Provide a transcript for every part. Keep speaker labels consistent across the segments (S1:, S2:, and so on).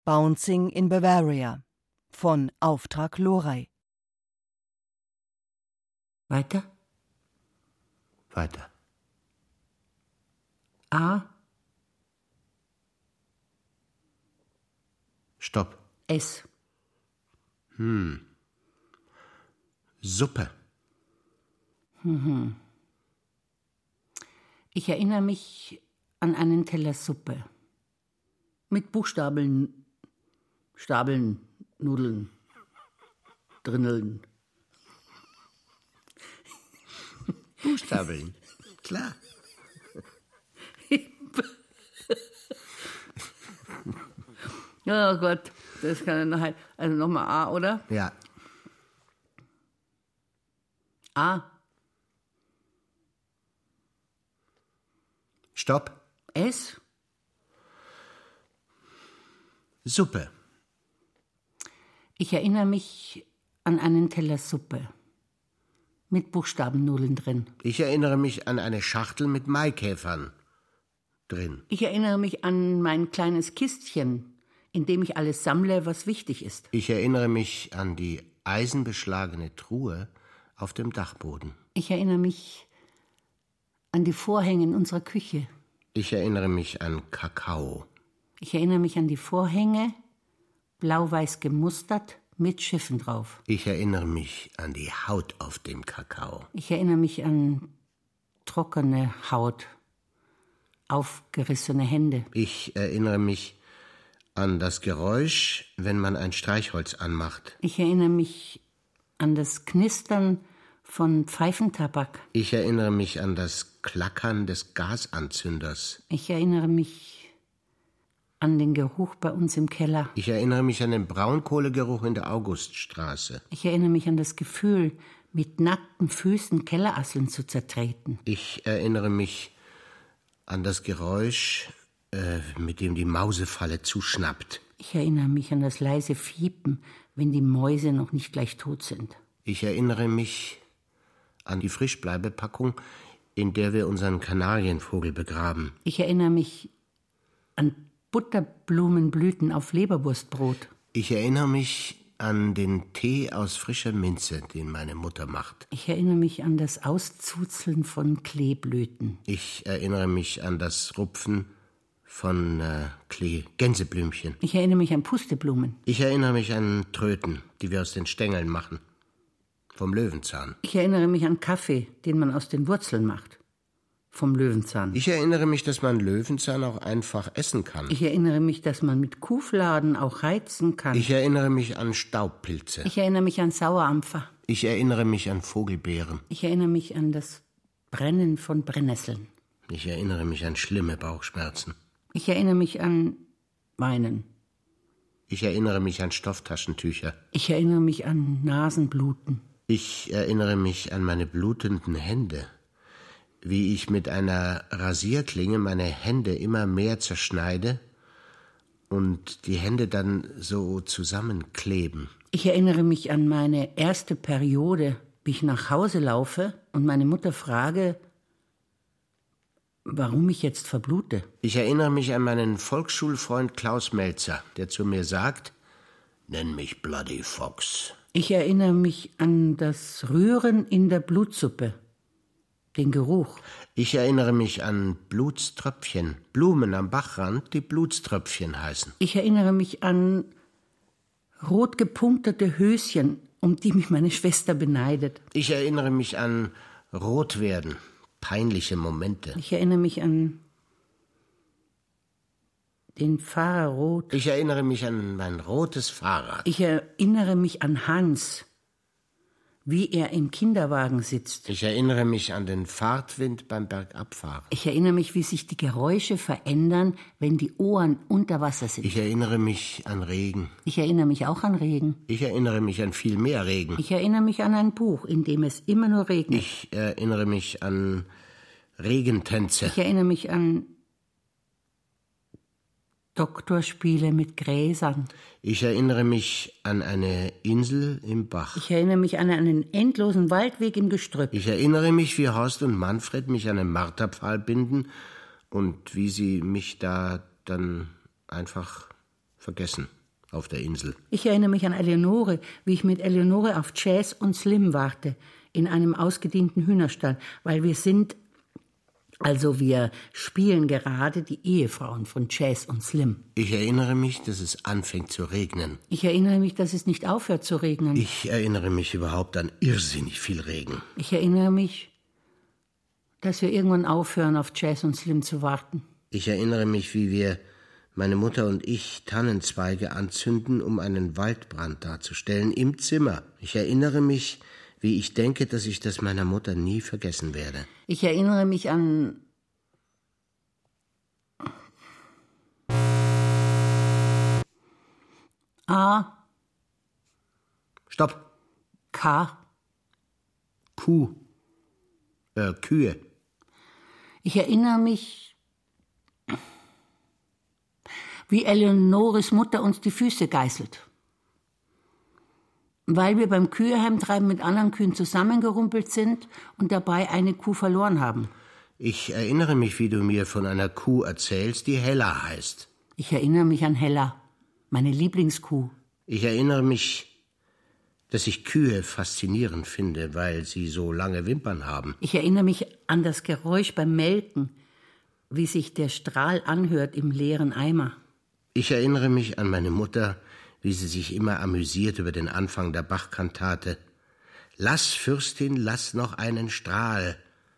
S1: Bouncing in Bavaria von Auftrag Lorey.
S2: Weiter?
S3: Weiter.
S2: A.
S3: Stopp.
S2: S.
S3: Suppe.
S2: Ich erinnere mich an einen Teller Suppe. Mit Buchstabeln, Stabeln, Nudeln, Drinneln.
S3: Buchstabeln. Klar.
S2: Oh Gott, das kann ich nachher. Also nochmal A, oder?
S3: Ja.
S2: A.
S3: Stopp.
S2: S.
S3: Suppe.
S2: Ich erinnere mich an einen Teller Suppe. Mit Buchstabennudeln drin.
S3: Ich erinnere mich an eine Schachtel mit Maikäfern drin.
S2: Ich erinnere mich an mein kleines Kistchen, in dem ich alles sammle, was wichtig ist.
S3: Ich erinnere mich an die eisenbeschlagene Truhe auf dem Dachboden.
S2: Ich erinnere mich an die Vorhänge in unserer Küche.
S3: Ich erinnere mich an Kakao.
S2: Ich erinnere mich an die Vorhänge, blau-weiß gemustert, mit Schiffen drauf.
S3: Ich erinnere mich an die Haut auf dem Kakao.
S2: Ich erinnere mich an trockene Haut, aufgerissene Hände.
S3: Ich erinnere mich an das Geräusch, wenn man ein Streichholz anmacht.
S2: Ich erinnere mich an das Knistern von Pfeifentabak.
S3: Ich erinnere mich an das Klackern des Gasanzünders.
S2: Ich erinnere mich an den Geruch bei uns im Keller.
S3: Ich erinnere mich an den Braunkohlegeruch in der Auguststraße.
S2: Ich erinnere mich an das Gefühl, mit nackten Füßen Kellerasseln zu zertreten.
S3: Ich erinnere mich an das Geräusch, mit dem die Mausefalle zuschnappt.
S2: Ich erinnere mich an das leise Fiepen, wenn die Mäuse noch nicht gleich tot sind.
S3: Ich erinnere mich an die Frischbleibepackung, in der wir unseren Kanarienvogel begraben.
S2: Ich erinnere mich an Butterblumenblüten auf Leberwurstbrot.
S3: Ich erinnere mich an den Tee aus frischer Minze, den meine Mutter macht.
S2: Ich erinnere mich an das Auszuzeln von Kleeblüten.
S3: Ich erinnere mich an das Rupfen von Gänseblümchen.
S2: Ich erinnere mich an Pusteblumen.
S3: Ich erinnere mich an Tröten, die wir aus den Stängeln machen. Vom Löwenzahn.
S2: Ich erinnere mich an Kaffee, den man aus den Wurzeln macht. Vom Löwenzahn.
S3: Ich erinnere mich, dass man Löwenzahn auch einfach essen kann.
S2: Ich erinnere mich, dass man mit Kuhfladen auch heizen kann.
S3: Ich erinnere mich an Staubpilze.
S2: Ich erinnere mich an Sauerampfer.
S3: Ich erinnere mich an Vogelbeeren.
S2: Ich erinnere mich an das Brennen von Brennnesseln.
S3: Ich erinnere mich an schlimme Bauchschmerzen.
S2: Ich erinnere mich an Weinen.
S3: Ich erinnere mich an Stofftaschentücher.
S2: Ich erinnere mich an Nasenbluten.
S3: Ich erinnere mich an meine blutenden Hände. Wie ich mit einer Rasierklinge meine Hände immer mehr zerschneide und die Hände dann so zusammenkleben.
S2: Ich erinnere mich an meine erste Periode, wie ich nach Hause laufe und meine Mutter frage, warum ich jetzt verblute.
S3: Ich erinnere mich an meinen Volksschulfreund Klaus Melzer, der zu mir sagt, nenn mich Bloody Fox.
S2: Ich erinnere mich an das Rühren in der Blutsuppe. Den Geruch.
S3: Ich erinnere mich an Blutströpfchen, Blumen am Bachrand, die Blutströpfchen heißen.
S2: Ich erinnere mich an rot gepunkterte Höschen, um die mich meine Schwester beneidet.
S3: Ich erinnere mich an Rotwerden, peinliche Momente.
S2: Ich erinnere mich an den Fahrer Rot.
S3: Ich erinnere mich an mein rotes Fahrrad.
S2: Ich erinnere mich an Hans, wie er im Kinderwagen sitzt.
S3: Ich erinnere mich an den Fahrtwind beim Bergabfahren.
S2: Ich erinnere mich, wie sich die Geräusche verändern, wenn die Ohren unter Wasser sind.
S3: Ich erinnere mich an Regen.
S2: Ich erinnere mich auch an Regen.
S3: Ich erinnere mich an viel mehr Regen.
S2: Ich erinnere mich an ein Buch, in dem es immer nur regnet.
S3: Ich erinnere mich an Regentänze.
S2: Ich erinnere mich an Doktorspiele mit Gräsern.
S3: Ich erinnere mich an eine Insel im Bach.
S2: Ich erinnere mich an einen endlosen Waldweg im Gestrüpp.
S3: Ich erinnere mich, wie Horst und Manfred mich an einen Marterpfahl binden und wie sie mich da dann einfach vergessen auf der Insel.
S2: Ich erinnere mich an Eleonore, wie ich mit Eleonore auf Chas und Slim warte, in einem ausgedienten Hühnerstall, weil wir spielen gerade die Ehefrauen von Chas und Slim.
S3: Ich erinnere mich, dass es anfängt zu regnen.
S2: Ich erinnere mich, dass es nicht aufhört zu regnen.
S3: Ich erinnere mich überhaupt an irrsinnig viel Regen.
S2: Ich erinnere mich, dass wir irgendwann aufhören, auf Chas und Slim zu warten.
S3: Ich erinnere mich, wie wir, meine Mutter und ich, Tannenzweige anzünden, um einen Waldbrand darzustellen, im Zimmer. Ich erinnere mich, wie ich denke, dass ich das meiner Mutter nie vergessen werde.
S2: Ich erinnere mich an... A.
S3: Stopp.
S2: K.
S3: Kuh. Kühe.
S2: Ich erinnere mich, wie Eleonores Mutter uns die Füße geißelt. Weil wir beim Küheheimtreiben mit anderen Kühen zusammengerumpelt sind und dabei eine Kuh verloren haben.
S3: Ich erinnere mich, wie du mir von einer Kuh erzählst, die Hella heißt.
S2: Ich erinnere mich an Hella, meine Lieblingskuh.
S3: Ich erinnere mich, dass ich Kühe faszinierend finde, weil sie so lange Wimpern haben.
S2: Ich erinnere mich an das Geräusch beim Melken, wie sich der Strahl anhört im leeren Eimer.
S3: Ich erinnere mich an meine Mutter, wie sie sich immer amüsiert über den Anfang der Bachkantate. Lass, Fürstin, lass noch einen Strahl.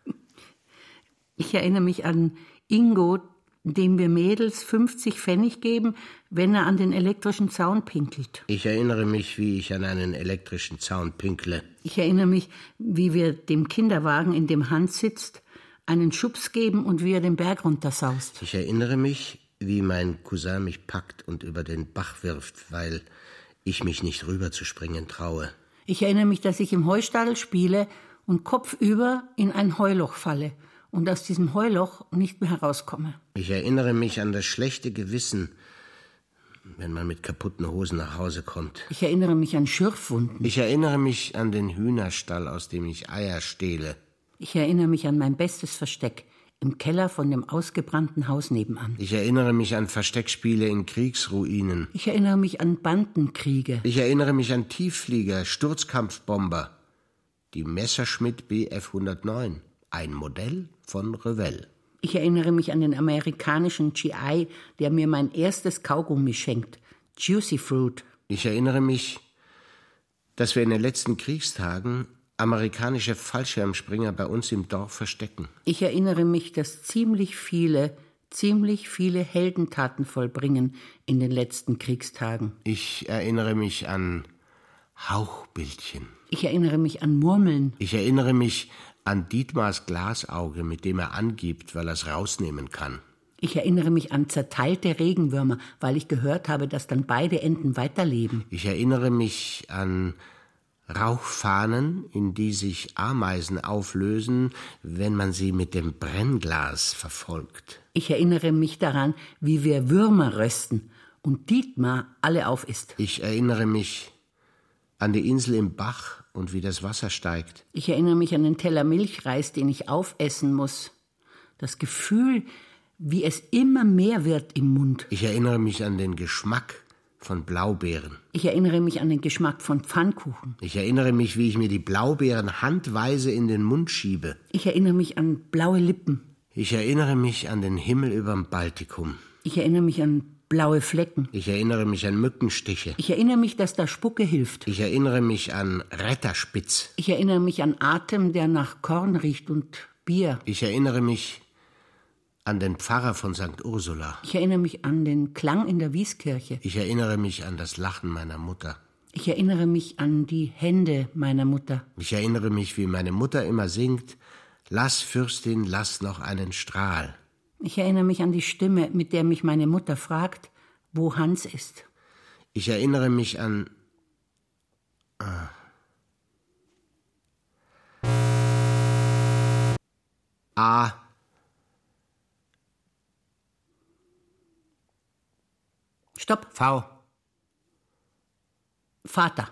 S2: Ich erinnere mich an Ingo, dem wir Mädels 50 Pfennig geben, wenn er an den elektrischen Zaun pinkelt.
S3: Ich erinnere mich, wie ich an einen elektrischen Zaun pinkle.
S2: Ich erinnere mich, wie wir dem Kinderwagen, in dem Hans sitzt, einen Schubs geben und wie er den Berg runtersaust.
S3: Ich erinnere mich, wie mein Cousin mich packt und über den Bach wirft, weil ich mich nicht rüberzuspringen traue.
S2: Ich erinnere mich, dass ich im Heustadel spiele und kopfüber in ein Heuloch falle und aus diesem Heuloch nicht mehr herauskomme.
S3: Ich erinnere mich an das schlechte Gewissen, wenn man mit kaputten Hosen nach Hause kommt.
S2: Ich erinnere mich an Schürfwunden.
S3: Ich erinnere mich an den Hühnerstall, aus dem ich Eier stehle.
S2: Ich erinnere mich an mein bestes Versteck im Keller von dem ausgebrannten Haus nebenan.
S3: Ich erinnere mich an Versteckspiele in Kriegsruinen.
S2: Ich erinnere mich an Bandenkriege.
S3: Ich erinnere mich an Tiefflieger, Sturzkampfbomber. Die Messerschmitt Bf 109, ein Modell von Revell.
S2: Ich erinnere mich an den amerikanischen GI, der mir mein erstes Kaugummi schenkt. Juicy Fruit.
S3: Ich erinnere mich, dass wir in den letzten Kriegstagen amerikanische Fallschirmspringer bei uns im Dorf verstecken.
S2: Ich erinnere mich, dass ziemlich viele Heldentaten vollbringen in den letzten Kriegstagen.
S3: Ich erinnere mich an Hauchbildchen.
S2: Ich erinnere mich an Murmeln.
S3: Ich erinnere mich an Dietmars Glasauge, mit dem er angibt, weil er es rausnehmen kann.
S2: Ich erinnere mich an zerteilte Regenwürmer, weil ich gehört habe, dass dann beide Enden weiterleben.
S3: Ich erinnere mich an Rauchfahnen, in die sich Ameisen auflösen, wenn man sie mit dem Brennglas verfolgt.
S2: Ich erinnere mich daran, wie wir Würmer rösten und Dietmar alle aufisst.
S3: Ich erinnere mich an die Insel im Bach und wie das Wasser steigt.
S2: Ich erinnere mich an den Teller Milchreis, den ich aufessen muss. Das Gefühl, wie es immer mehr wird im Mund.
S3: Ich erinnere mich an den Geschmack von Blaubeeren.
S2: Ich erinnere mich an den Geschmack von Pfannkuchen.
S3: Ich erinnere mich, wie ich mir die Blaubeeren handweise in den Mund schiebe.
S2: Ich erinnere mich an blaue Lippen.
S3: Ich erinnere mich an den Himmel überm Baltikum.
S2: Ich erinnere mich an blaue Flecken.
S3: Ich erinnere mich an Mückenstiche.
S2: Ich erinnere mich, dass da Spucke hilft.
S3: Ich erinnere mich an Retterspitz.
S2: Ich erinnere mich an Atem, der nach Korn riecht und Bier.
S3: Ich erinnere mich an den Pfarrer von St. Ursula.
S2: Ich erinnere mich an den Klang in der Wieskirche.
S3: Ich erinnere mich an das Lachen meiner Mutter.
S2: Ich erinnere mich an die Hände meiner Mutter.
S3: Ich erinnere mich, wie meine Mutter immer singt: Lass, Fürstin, lass noch einen Strahl.
S2: Ich erinnere mich an die Stimme, mit der mich meine Mutter fragt, wo Hans ist.
S3: Ich erinnere mich an... A.
S2: Stopp.
S3: V.
S2: Vater.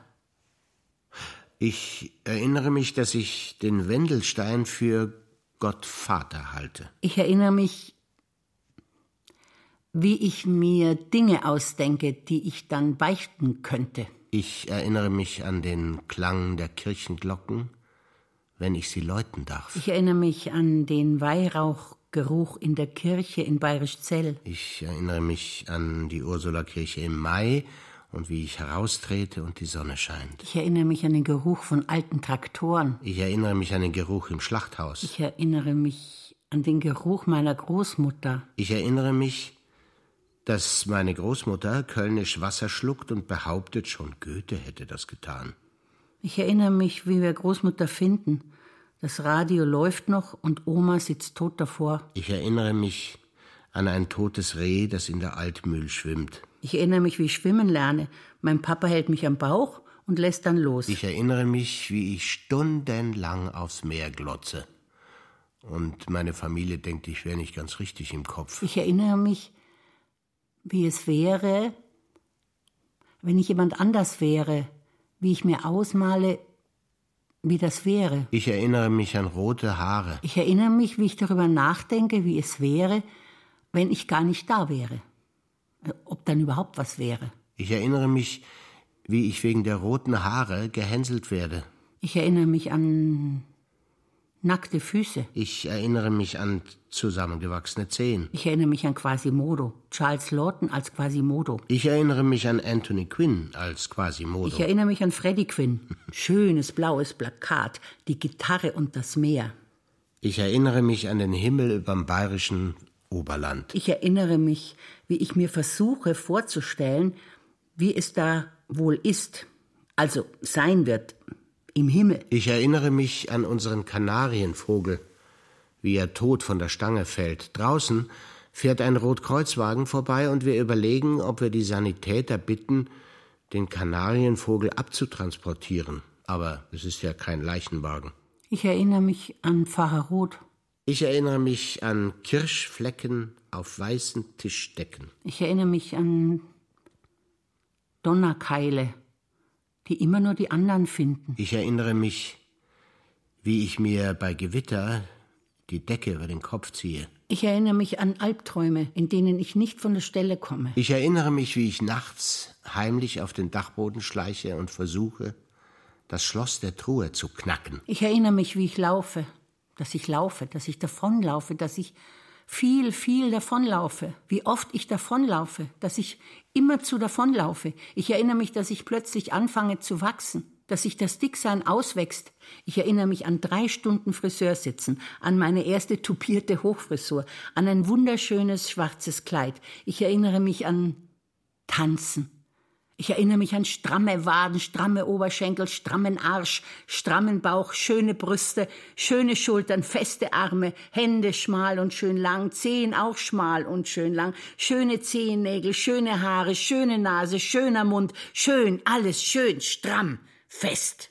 S3: Ich erinnere mich, dass ich den Wendelstein für Gott Vater halte.
S2: Ich erinnere mich wie ich mir Dinge ausdenke, die ich dann beichten könnte.
S3: Ich erinnere mich an den Klang der Kirchenglocken, wenn ich sie läuten darf.
S2: Ich erinnere mich an den Weihrauchgeruch in der Kirche in Bayrischzell.
S3: Ich erinnere mich an die Ursulakirche im Mai und wie ich heraustrete und die Sonne scheint.
S2: Ich erinnere mich an den Geruch von alten Traktoren.
S3: Ich erinnere mich an den Geruch im Schlachthaus.
S2: Ich erinnere mich an den Geruch meiner Großmutter.
S3: Ich erinnere mich, dass meine Großmutter kölnisch Wasser schluckt und behauptet, schon Goethe hätte das getan.
S2: Ich erinnere mich, wie wir Großmutter finden. Das Radio läuft noch und Oma sitzt tot davor.
S3: Ich erinnere mich an ein totes Reh, das in der Altmühl schwimmt.
S2: Ich erinnere mich, wie ich schwimmen lerne. Mein Papa hält mich am Bauch und lässt dann los.
S3: Ich erinnere mich, wie ich stundenlang aufs Meer glotze. Und meine Familie denkt, ich wäre nicht ganz richtig im Kopf.
S2: Ich erinnere mich, wie es wäre, wenn ich jemand anders wäre, wie ich mir ausmale, wie das wäre.
S3: Ich erinnere mich an rote Haare.
S2: Ich erinnere mich, wie ich darüber nachdenke, wie es wäre, wenn ich gar nicht da wäre. Ob dann überhaupt was wäre.
S3: Ich erinnere mich, wie ich wegen der roten Haare gehänselt werde.
S2: Ich erinnere mich an nackte Füße.
S3: Ich erinnere mich an zusammengewachsene Zehen.
S2: Ich erinnere mich an Quasimodo, Charles Lawton als Quasimodo.
S3: Ich erinnere mich an Anthony Quinn als Quasimodo.
S2: Ich erinnere mich an Freddie Quinn. Schönes blaues Plakat, die Gitarre und das Meer.
S3: Ich erinnere mich an den Himmel überm bayerischen Oberland.
S2: Ich erinnere mich, wie ich mir versuche vorzustellen, wie es da wohl ist, also sein wird, im Himmel.
S3: Ich erinnere mich an unseren Kanarienvogel, wie er tot von der Stange fällt. Draußen fährt ein Rotkreuzwagen vorbei und wir überlegen, ob wir die Sanitäter bitten, den Kanarienvogel abzutransportieren. Aber es ist ja kein Leichenwagen.
S2: Ich erinnere mich an Pfarrer Roth.
S3: Ich erinnere mich an Kirschflecken auf weißen Tischdecken.
S2: Ich erinnere mich an Donnerkeile, die immer nur die anderen finden.
S3: Ich erinnere mich, wie ich mir bei Gewitter die Decke über den Kopf ziehe.
S2: Ich erinnere mich an Albträume, in denen ich nicht von der Stelle komme.
S3: Ich erinnere mich, wie ich nachts heimlich auf den Dachboden schleiche und versuche, das Schloss der Truhe zu knacken.
S2: Ich erinnere mich, wie ich laufe, dass ich davonlaufe, dass ich viel davonlaufe. Wie oft ich davonlaufe, dass ich immerzu davonlaufe. Ich erinnere mich, dass ich plötzlich anfange zu wachsen, dass sich das Dicksein auswächst. Ich erinnere mich an 3 Stunden Friseursitzen, an meine erste tupierte Hochfrisur, an ein wunderschönes schwarzes Kleid. Ich erinnere mich an Tanzen. Ich erinnere mich an stramme Waden, stramme Oberschenkel, strammen Arsch, strammen Bauch, schöne Brüste, schöne Schultern, feste Arme, Hände schmal und schön lang, Zehen auch schmal und schön lang, schöne Zehennägel, schöne Haare, schöne Nase, schöner Mund, schön, alles schön, stramm, fest.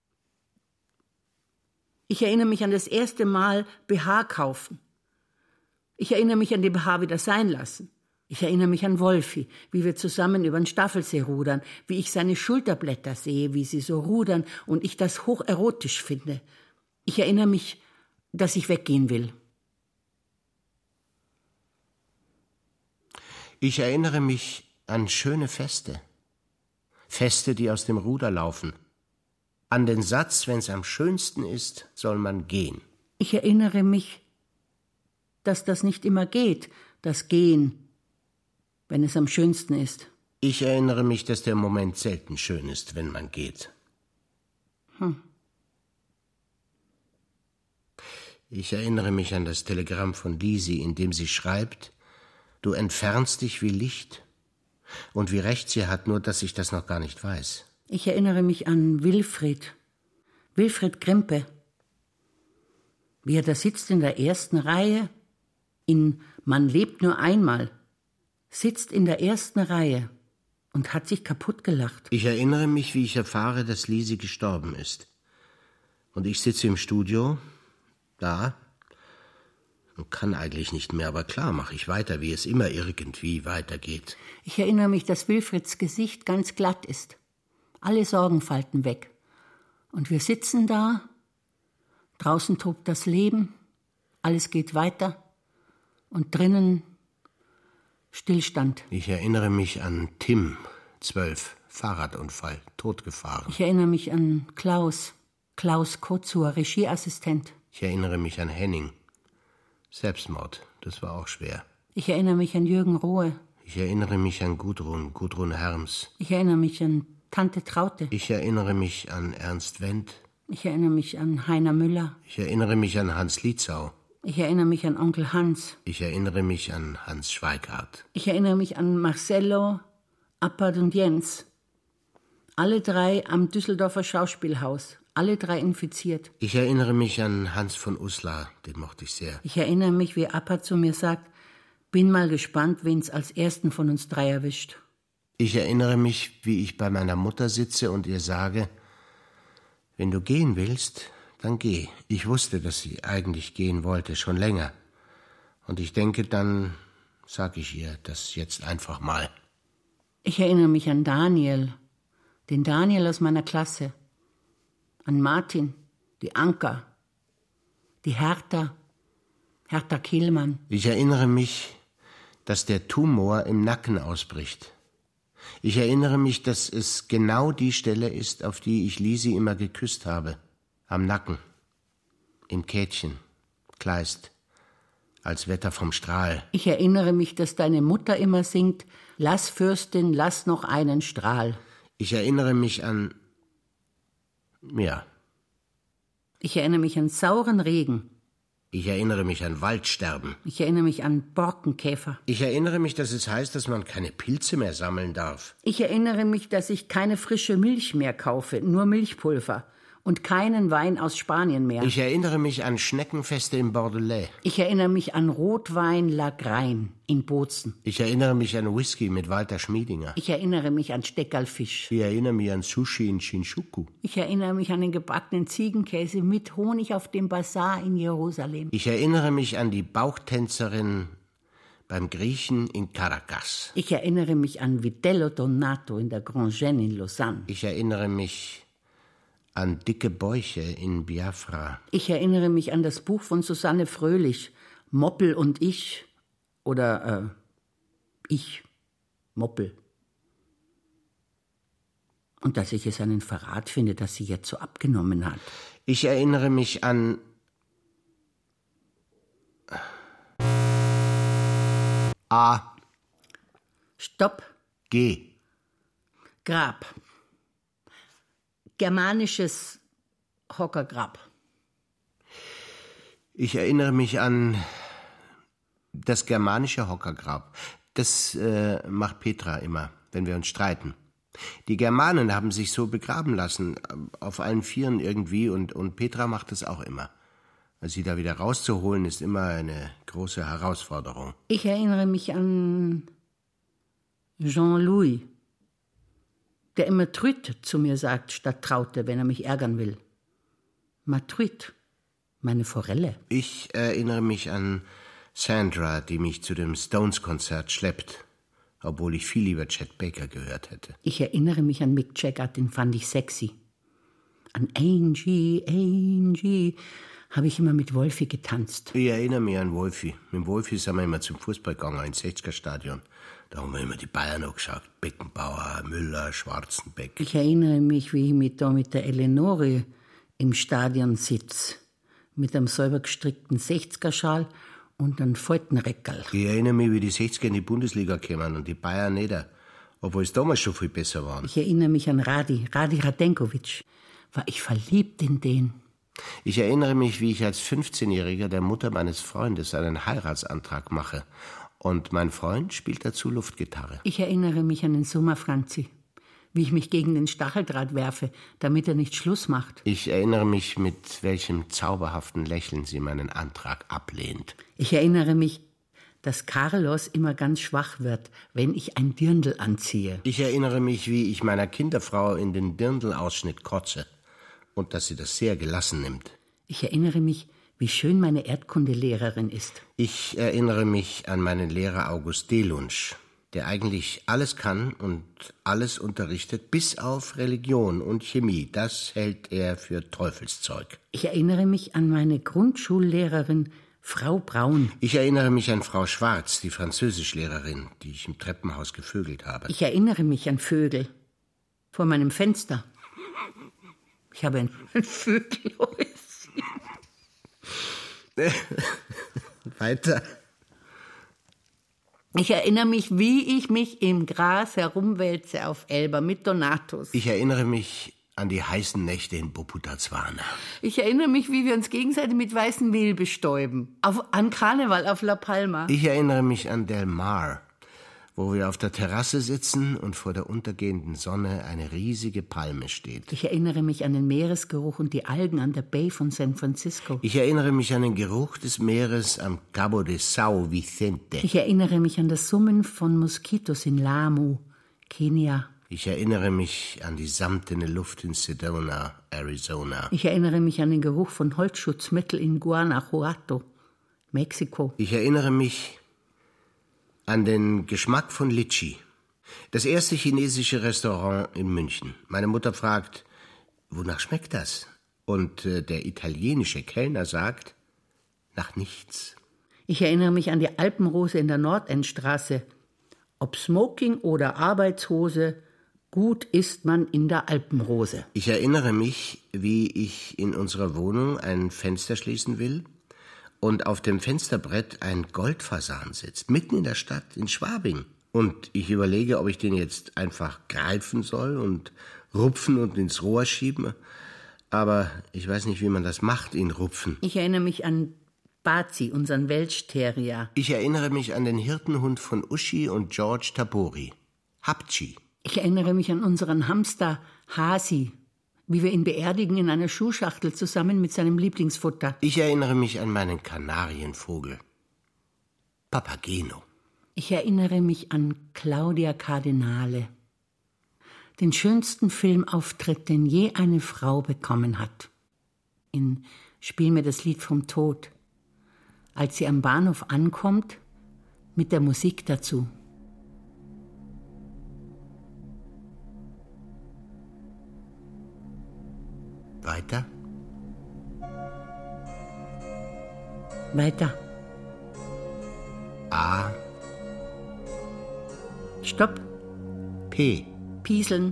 S2: Ich erinnere mich an das erste Mal BH kaufen. Ich erinnere mich an die BH wieder sein lassen. Ich erinnere mich an Wolfi, wie wir zusammen über den Staffelsee rudern, wie ich seine Schulterblätter sehe, wie sie so rudern und ich das hocherotisch finde. Ich erinnere mich, dass ich weggehen will.
S3: Ich erinnere mich an schöne Feste. Feste, die aus dem Ruder laufen. An den Satz, wenn's am schönsten ist, soll man gehen.
S2: Ich erinnere mich, dass das nicht immer geht, das Gehen, wenn es am schönsten ist.
S3: Ich erinnere mich, dass der Moment selten schön ist, wenn man geht. Ich erinnere mich an das Telegramm von Lisi, in dem sie schreibt, du entfernst dich wie Licht. Und wie recht sie hat, nur dass ich das noch gar nicht weiß.
S2: Ich erinnere mich an Wilfried Grimpe, wie er da sitzt in der ersten Reihe, in Man lebt nur einmal, sitzt in der ersten Reihe und hat sich kaputt gelacht.
S3: Ich erinnere mich, wie ich erfahre, dass Lisi gestorben ist. Und ich sitze im Studio, da, und kann eigentlich nicht mehr, aber klar mache ich weiter, wie es immer irgendwie weitergeht.
S2: Ich erinnere mich, dass Wilfrieds Gesicht ganz glatt ist. Alle Sorgenfalten weg. Und wir sitzen da, draußen tobt das Leben, alles geht weiter und drinnen Stillstand.
S3: Ich erinnere mich an Tim, 12, Fahrradunfall, totgefahren.
S2: Ich erinnere mich an Klaus Kotzur, Regieassistent.
S3: Ich erinnere mich an Henning, Selbstmord, das war auch schwer.
S2: Ich erinnere mich an Jürgen Rohe.
S3: Ich erinnere mich an Gudrun Herms.
S2: Ich erinnere mich an Tante Traute.
S3: Ich erinnere mich an Ernst Wendt.
S2: Ich erinnere mich an Heiner Müller.
S3: Ich erinnere mich an Hans Lietzau.
S2: Ich erinnere mich an Onkel Hans.
S3: Ich erinnere mich an Hans Schweikart.
S2: Ich erinnere mich an Marcello, Appert und Jens. Alle 3 am Düsseldorfer Schauspielhaus. Alle 3 infiziert.
S3: Ich erinnere mich an Hans von Uslar, den mochte ich sehr.
S2: Ich erinnere mich, wie Appert zu mir sagt, bin mal gespannt, wen's als ersten von uns 3 erwischt.
S3: Ich erinnere mich, wie ich bei meiner Mutter sitze und ihr sage, wenn du gehen willst, dann geh. Ich wusste, dass sie eigentlich gehen wollte, schon länger. Und ich denke, dann sag ich ihr das jetzt einfach mal.
S2: Ich erinnere mich an Daniel, den Daniel aus meiner Klasse. An Martin, die Anka, die Hertha Kehlmann.
S3: Ich erinnere mich, dass der Tumor im Nacken ausbricht. Ich erinnere mich, dass es genau die Stelle ist, auf die ich Lisi immer geküsst habe. Am Nacken, im Kätchen, Kleist, als Wetter vom Strahl.
S2: Ich erinnere mich, dass deine Mutter immer singt, lass Fürstin, lass noch einen Strahl.
S3: Ich erinnere mich an... ja.
S2: Ich erinnere mich an sauren Regen.
S3: Ich erinnere mich an Waldsterben.
S2: Ich erinnere mich an Borkenkäfer.
S3: Ich erinnere mich, dass es heißt, dass man keine Pilze mehr sammeln darf.
S2: Ich erinnere mich, dass ich keine frische Milch mehr kaufe, nur Milchpulver. Und keinen Wein aus Spanien mehr.
S3: Ich erinnere mich an Schneckenfeste im Bordelais.
S2: Ich erinnere mich an Rotwein Lagrein in Bozen.
S3: Ich erinnere mich an Whisky mit Walter Schmiedinger.
S2: Ich erinnere mich an Steckerlfisch.
S3: Ich erinnere mich an Sushi in Shinjuku.
S2: Ich erinnere mich an den gebackenen Ziegenkäse mit Honig auf dem Bazar in Jerusalem.
S3: Ich erinnere mich an die Bauchtänzerin beim Griechen in Caracas.
S2: Ich erinnere mich an Vitello Donato in der Grand Gêne in Lausanne.
S3: Ich erinnere mich an dicke Bäuche in Biafra.
S2: Ich erinnere mich an das Buch von Susanne Fröhlich, Moppel und ich, oder ich, Moppel. Und dass ich es einen Verrat finde, dass sie jetzt so abgenommen hat.
S3: Ich erinnere mich an... A.
S2: Stopp.
S3: G.
S2: Grab. Germanisches Hockergrab.
S3: Ich erinnere mich an das germanische Hockergrab. Das macht Petra immer, wenn wir uns streiten. Die Germanen haben sich so begraben lassen, auf allen Vieren irgendwie, und Petra macht es auch immer. Sie da wieder rauszuholen, ist immer eine große Herausforderung.
S2: Ich erinnere mich an Jean-Louis, der immer Truite zu mir sagt, statt Traute, wenn er mich ärgern will. Ma truite, meine Forelle.
S3: Ich erinnere mich an Sandra, die mich zu dem Stones-Konzert schleppt, obwohl ich viel lieber Chet Baker gehört hätte.
S2: Ich erinnere mich an Mick Jagger, den fand ich sexy. An Angie, habe ich immer mit Wolfi getanzt.
S3: Ich erinnere mich an Wolfi. Mit Wolfi sind wir immer zum Fußball gegangen, ins 60er-Stadion. Da haben wir immer die Bayern angeschaut. Beckenbauer, Müller, Schwarzenbeck.
S2: Ich erinnere mich, wie ich mit der Eleonore im Stadion sitze. Mit einem selber gestrickten 60er-Schal und einem Faltenreckerl.
S3: Ich erinnere mich, wie die 60er in die Bundesliga kamen und die Bayern nicht. Obwohl es damals schon viel besser waren.
S2: Ich erinnere mich an Radi Radenkovic. War ich verliebt in den.
S3: Ich erinnere mich, wie ich als 15-Jähriger der Mutter meines Freundes einen Heiratsantrag mache. Und mein Freund spielt dazu Luftgitarre.
S2: Ich erinnere mich an den Sommer, Franzi. Wie ich mich gegen den Stacheldraht werfe, damit er nicht Schluss macht.
S3: Ich erinnere mich, mit welchem zauberhaften Lächeln sie meinen Antrag ablehnt.
S2: Ich erinnere mich, dass Carlos immer ganz schwach wird, wenn ich ein Dirndl anziehe.
S3: Ich erinnere mich, wie ich meiner Kinderfrau in den Dirndl-Ausschnitt kotze. Und dass sie das sehr gelassen nimmt.
S2: Ich erinnere mich, wie schön meine Erdkundelehrerin ist.
S3: Ich erinnere mich an meinen Lehrer August Delunsch, der eigentlich alles kann und alles unterrichtet, bis auf Religion und Chemie. Das hält er für Teufelszeug.
S2: Ich erinnere mich an meine Grundschullehrerin Frau Braun.
S3: Ich erinnere mich an Frau Schwarz, die Französischlehrerin, die ich im Treppenhaus gevögelt habe.
S2: Ich erinnere mich an Vögel. Vor meinem Fenster. Ich habe ein Vögelhäuschen.
S3: Weiter.
S2: Ich erinnere mich, wie ich mich im Gras herumwälze auf Elba mit Donatus.
S3: Ich erinnere mich an die heißen Nächte in Bophuthatswana.
S2: Ich erinnere mich, wie wir uns gegenseitig mit weißem Mehl bestäuben. An Karneval auf La Palma.
S3: Ich erinnere mich an Del Mar, wo wir auf der Terrasse sitzen und vor der untergehenden Sonne eine riesige Palme steht.
S2: Ich erinnere mich an den Meeresgeruch und die Algen an der Bay von San Francisco.
S3: Ich erinnere mich an den Geruch des Meeres am Cabo de São Vicente.
S2: Ich erinnere mich an das Summen von Moskitos in Lamu, Kenia.
S3: Ich erinnere mich an die samtene Luft in Sedona, Arizona.
S2: Ich erinnere mich an den Geruch von Holzschutzmittel in Guanajuato, Mexiko.
S3: Ich erinnere mich an den Geschmack von Litchi. Das erste chinesische Restaurant in München. Meine Mutter fragt, wonach schmeckt das? Und der italienische Kellner sagt, nach nichts.
S2: Ich erinnere mich an die Alpenrose in der Nordendstraße. Ob Smoking oder Arbeitshose, gut ist man in der Alpenrose.
S3: Ich erinnere mich, wie ich in unserer Wohnung ein Fenster schließen will und auf dem Fensterbrett ein Goldfasan sitzt, mitten in der Stadt, in Schwabing. Und ich überlege, ob ich den jetzt einfach greifen soll und rupfen und ins Rohr schieben. Aber ich weiß nicht, wie man das macht, ihn rupfen.
S2: Ich erinnere mich an Bazi, unseren Welsh-Terrier.
S3: Ich erinnere mich an den Hirtenhund von Uschi und George Tabori, Hapchi.
S2: Ich erinnere mich an unseren Hamster Hasi, wie wir ihn beerdigen in einer Schuhschachtel zusammen mit seinem Lieblingsfutter.
S3: Ich erinnere mich an meinen Kanarienvogel, Papageno.
S2: Ich erinnere mich an Claudia Cardinale, den schönsten Filmauftritt, den je eine Frau bekommen hat. In Spiel mir das Lied vom Tod, als sie am Bahnhof ankommt, mit der Musik dazu.
S3: Weiter?
S2: Weiter.
S3: A.
S2: Stopp.
S3: P.
S2: Pieseln.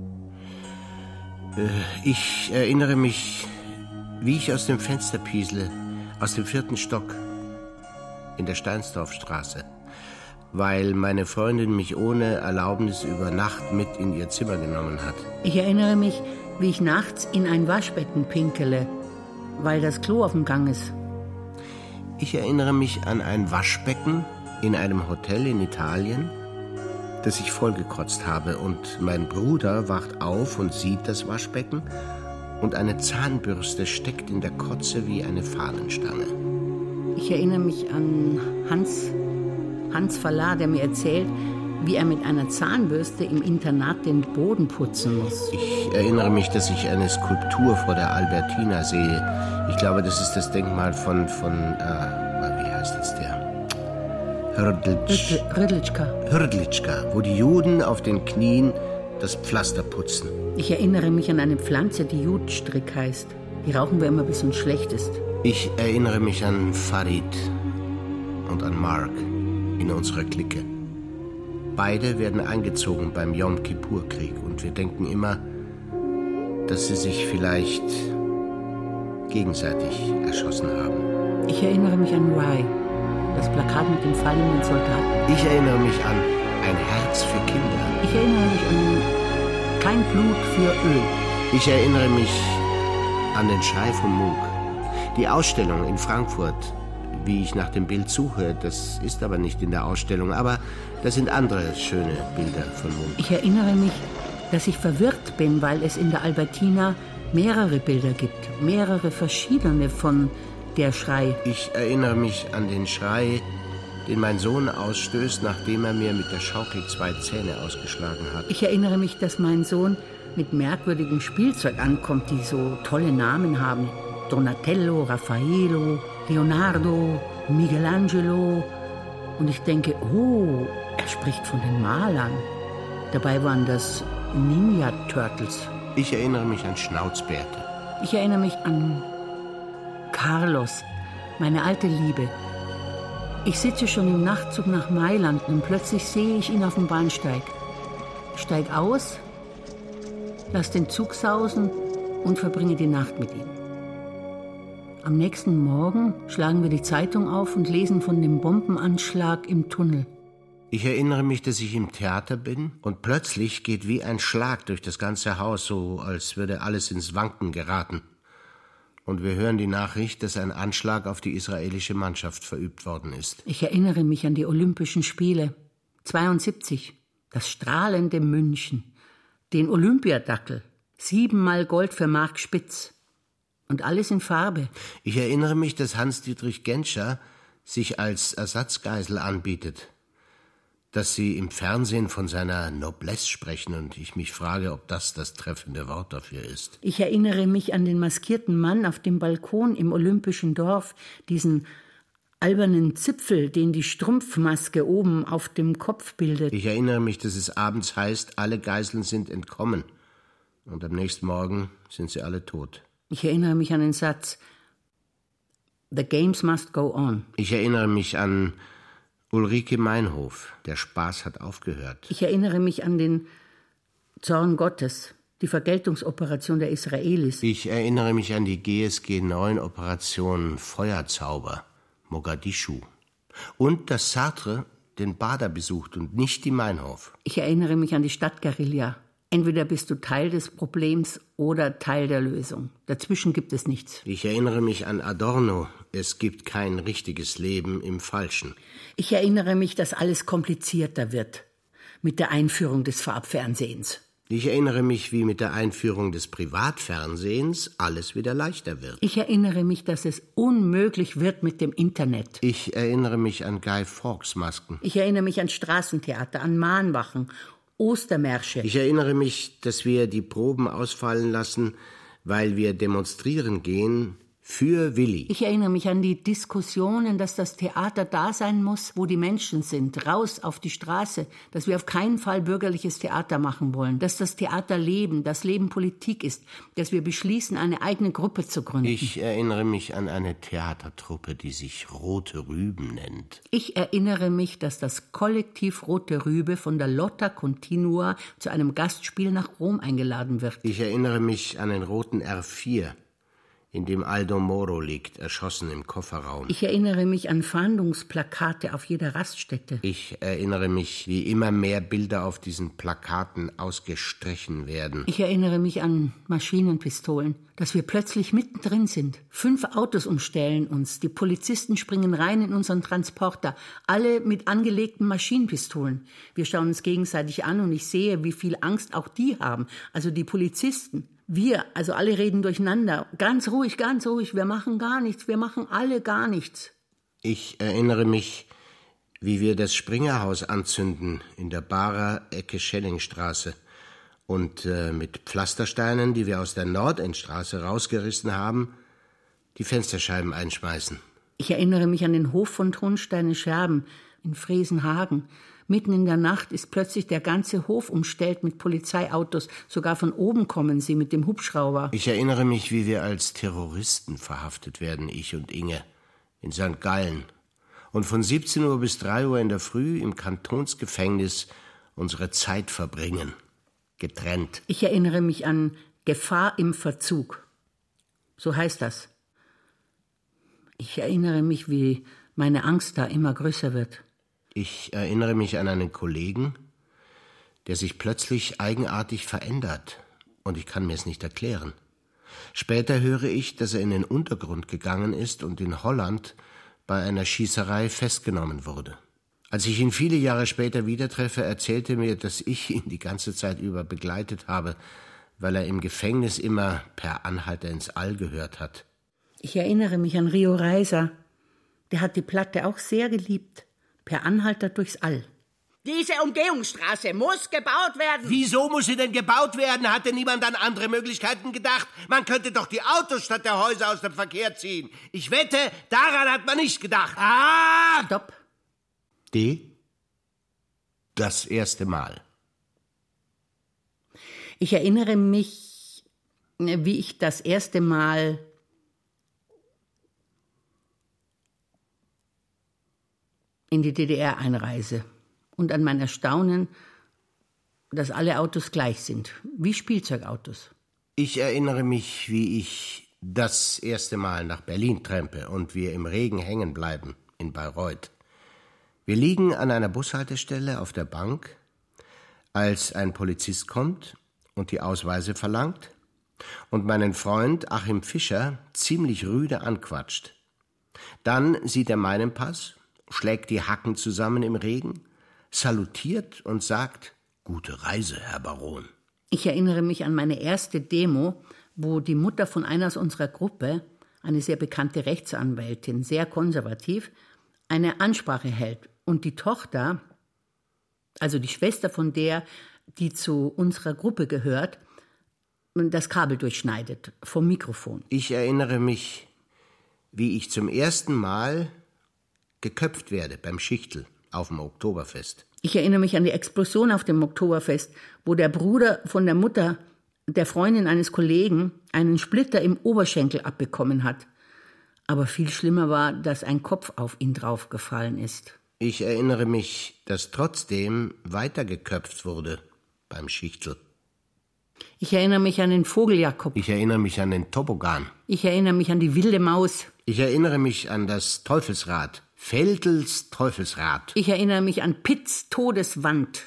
S3: Ich erinnere mich, wie ich aus dem Fenster piesle, aus dem 4. Stock, in der Steinsdorfstraße, weil meine Freundin mich ohne Erlaubnis über Nacht mit in ihr Zimmer genommen hat.
S2: Ich erinnere mich, wie ich nachts in ein Waschbecken pinkele, weil das Klo auf dem Gang ist.
S3: Ich erinnere mich an ein Waschbecken in einem Hotel in Italien, das ich vollgekotzt habe, und mein Bruder wacht auf und sieht das Waschbecken und eine Zahnbürste steckt in der Kotze wie eine Fahnenstange.
S2: Ich erinnere mich an Hans Verlar, der mir erzählt, wie er mit einer Zahnbürste im Internat den Boden putzen muss.
S3: Ich erinnere mich, dass ich eine Skulptur vor der Albertina sehe. Ich glaube, das ist das Denkmal von wie heißt jetzt der? Hrdlička, wo die Juden auf den Knien das Pflaster putzen.
S2: Ich erinnere mich an eine Pflanze, die Judenstrick heißt. Die rauchen wir immer, bis uns schlecht ist.
S3: Ich erinnere mich an Farid und an Mark in unserer Clique. Beide werden eingezogen beim Yom-Kippur-Krieg und wir denken immer, dass sie sich vielleicht gegenseitig erschossen haben.
S2: Ich erinnere mich an Rye, das Plakat mit dem fallenden Soldaten.
S3: Ich erinnere mich an Ein Herz für Kinder.
S2: Ich erinnere mich an Kein Blut für Öl.
S3: Ich erinnere mich an den Schrei von Munch. Die Ausstellung in Frankfurt, wie ich nach dem Bild suche, das ist aber nicht in der Ausstellung, aber das sind andere schöne Bilder von Munch.
S2: Ich erinnere mich, dass ich verwirrt bin, weil es in der Albertina mehrere Bilder gibt, mehrere verschiedene von der Schrei.
S3: Ich erinnere mich an den Schrei, den mein Sohn ausstößt, nachdem er mir mit der Schaukel 2 Zähne ausgeschlagen hat.
S2: Ich erinnere mich, dass mein Sohn mit merkwürdigem Spielzeug ankommt, die so tolle Namen haben. Donatello, Raffaello, Leonardo, Michelangelo. Und ich denke, oh, er spricht von den Malern. Dabei waren das Ninja Turtles.
S3: Ich erinnere mich an Schnauzbärte.
S2: Ich erinnere mich an Carlos, meine alte Liebe. Ich sitze schon im Nachtzug nach Mailand und plötzlich sehe ich ihn auf dem Bahnsteig. Ich steige aus, lass den Zug sausen und verbringe die Nacht mit ihm. Am nächsten Morgen schlagen wir die Zeitung auf und lesen von dem Bombenanschlag im Tunnel.
S3: Ich erinnere mich, dass ich im Theater bin und plötzlich geht wie ein Schlag durch das ganze Haus, so als würde alles ins Wanken geraten. Und wir hören die Nachricht, dass ein Anschlag auf die israelische Mannschaft verübt worden ist.
S2: Ich erinnere mich an die Olympischen Spiele 72, das strahlende München, den Olympiadackel, 7-mal Gold für Mark Spitz und alles in Farbe.
S3: Ich erinnere mich, dass Hans-Dietrich Genscher sich als Ersatzgeisel anbietet, dass Sie im Fernsehen von seiner Noblesse sprechen und ich mich frage, ob das treffende Wort dafür ist.
S2: Ich erinnere mich an den maskierten Mann auf dem Balkon im Olympischen Dorf, diesen albernen Zipfel, den die Strumpfmaske oben auf dem Kopf bildet.
S3: Ich erinnere mich, dass es abends heißt, alle Geiseln sind entkommen und am nächsten Morgen sind sie alle tot.
S2: Ich erinnere mich an den Satz, The games must go on.
S3: Ich erinnere mich an Ulrike Meinhof, der Spaß hat aufgehört.
S2: Ich erinnere mich an den Zorn Gottes, die Vergeltungsoperation der Israelis.
S3: Ich erinnere mich an die GSG-9-Operation Feuerzauber, Mogadischu. Und dass Sartre den Bader besucht und nicht die Meinhof.
S2: Ich erinnere mich an die Stadtguerilla. Entweder bist du Teil des Problems oder Teil der Lösung. Dazwischen gibt es nichts.
S3: Ich erinnere mich an Adorno. Es gibt kein richtiges Leben im Falschen.
S2: Ich erinnere mich, dass alles komplizierter wird mit der Einführung des Farbfernsehens.
S3: Ich erinnere mich, wie mit der Einführung des Privatfernsehens alles wieder leichter wird.
S2: Ich erinnere mich, dass es unmöglich wird mit dem Internet.
S3: Ich erinnere mich an Guy Fawkes Masken.
S2: Ich erinnere mich an Straßentheater, an Mahnwachen, Ostermärsche.
S3: Ich erinnere mich, dass wir die Proben ausfallen lassen, weil wir demonstrieren gehen für Willi.
S2: Ich erinnere mich an die Diskussionen, dass das Theater da sein muss, wo die Menschen sind, raus auf die Straße, dass wir auf keinen Fall bürgerliches Theater machen wollen, dass das Theater Leben, das Leben Politik ist, dass wir beschließen, eine eigene Gruppe zu gründen.
S3: Ich erinnere mich an eine Theatertruppe, die sich Rote Rüben nennt.
S2: Ich erinnere mich, dass das Kollektiv Rote Rübe von der Lotta Continua zu einem Gastspiel nach Rom eingeladen wird.
S3: Ich erinnere mich an den roten R4, in dem Aldo Moro liegt, erschossen im Kofferraum.
S2: Ich erinnere mich an Fahndungsplakate auf jeder Raststätte.
S3: Ich erinnere mich, wie immer mehr Bilder auf diesen Plakaten ausgestrichen werden.
S2: Ich erinnere mich an Maschinenpistolen, dass wir plötzlich mittendrin sind. 5 Autos umstellen uns, die Polizisten springen rein in unseren Transporter, alle mit angelegten Maschinenpistolen. Wir schauen uns gegenseitig an und ich sehe, wie viel Angst auch die haben, also die Polizisten. Wir, also alle reden durcheinander. Ganz ruhig, wir machen gar nichts, wir machen alle gar nichts.
S3: Ich erinnere mich, wie wir das Springerhaus anzünden in der Barer Ecke Schellingstraße und mit Pflastersteinen, die wir aus der Nordendstraße rausgerissen haben, die Fensterscheiben einschmeißen.
S2: Ich erinnere mich an den Hof von Thronsteine-Scherben in Fresenhagen. Mitten in der Nacht ist plötzlich der ganze Hof umstellt mit Polizeiautos. Sogar von oben kommen sie mit dem Hubschrauber.
S3: Ich erinnere mich, wie wir als Terroristen verhaftet werden, ich und Inge, in St. Gallen. Und von 17 Uhr bis 3 Uhr in der Früh im Kantonsgefängnis unsere Zeit verbringen. Getrennt.
S2: Ich erinnere mich an Gefahr im Verzug. So heißt das. Ich erinnere mich, wie meine Angst da immer größer wird.
S3: Ich erinnere mich an einen Kollegen, der sich plötzlich eigenartig verändert, und ich kann mir es nicht erklären. Später höre ich, dass er in den Untergrund gegangen ist und in Holland bei einer Schießerei festgenommen wurde. Als ich ihn viele Jahre später wieder treffe, erzählte er mir, dass ich ihn die ganze Zeit über begleitet habe, weil er im Gefängnis immer Per Anhalter ins All gehört hat.
S2: Ich erinnere mich an Rio Reiser. Der hat die Platte auch sehr geliebt. Per Anhalter durchs All.
S4: Diese Umgehungsstraße muss gebaut werden.
S3: Wieso muss sie denn gebaut werden? Hatte niemand an andere Möglichkeiten gedacht? Man könnte doch die Autos statt der Häuser aus dem Verkehr ziehen. Ich wette, daran hat man nicht gedacht. Ah!
S2: Stopp.
S3: Das erste Mal.
S2: Ich erinnere mich, wie ich das erste Mal in die DDR einreise und an mein Erstaunen, dass alle Autos gleich sind, wie Spielzeugautos.
S3: Ich erinnere mich, wie ich das erste Mal nach Berlin trempe und wir im Regen hängen bleiben in Bayreuth. Wir liegen an einer Bushaltestelle auf der Bank, als ein Polizist kommt und die Ausweise verlangt und meinen Freund Achim Fischer ziemlich rüde anquatscht. Dann sieht er meinen Pass, schlägt die Hacken zusammen im Regen, salutiert und sagt: »Gute Reise, Herr Baron.«
S2: Ich erinnere mich an meine erste Demo, wo die Mutter von einer aus unserer Gruppe, eine sehr bekannte Rechtsanwältin, sehr konservativ, eine Ansprache hält. Und die Tochter, also die Schwester von der, die zu unserer Gruppe gehört, das Kabel durchschneidet vom Mikrofon.
S3: Ich erinnere mich, wie ich zum ersten Mal geköpft werde beim Schichtl auf dem Oktoberfest.
S2: Ich erinnere mich an die Explosion auf dem Oktoberfest, wo der Bruder von der Mutter der Freundin eines Kollegen einen Splitter im Oberschenkel abbekommen hat. Aber viel schlimmer war, dass ein Kopf auf ihn draufgefallen ist.
S3: Ich erinnere mich, dass trotzdem weiter geköpft wurde beim Schichtl.
S2: Ich erinnere mich an den Vogeljakob.
S3: Ich erinnere mich an den Toboggan.
S2: Ich erinnere mich an die wilde Maus.
S3: Ich erinnere mich an das Teufelsrad. Veldels Teufelsrad.
S2: Ich erinnere mich an Pitts Todeswand.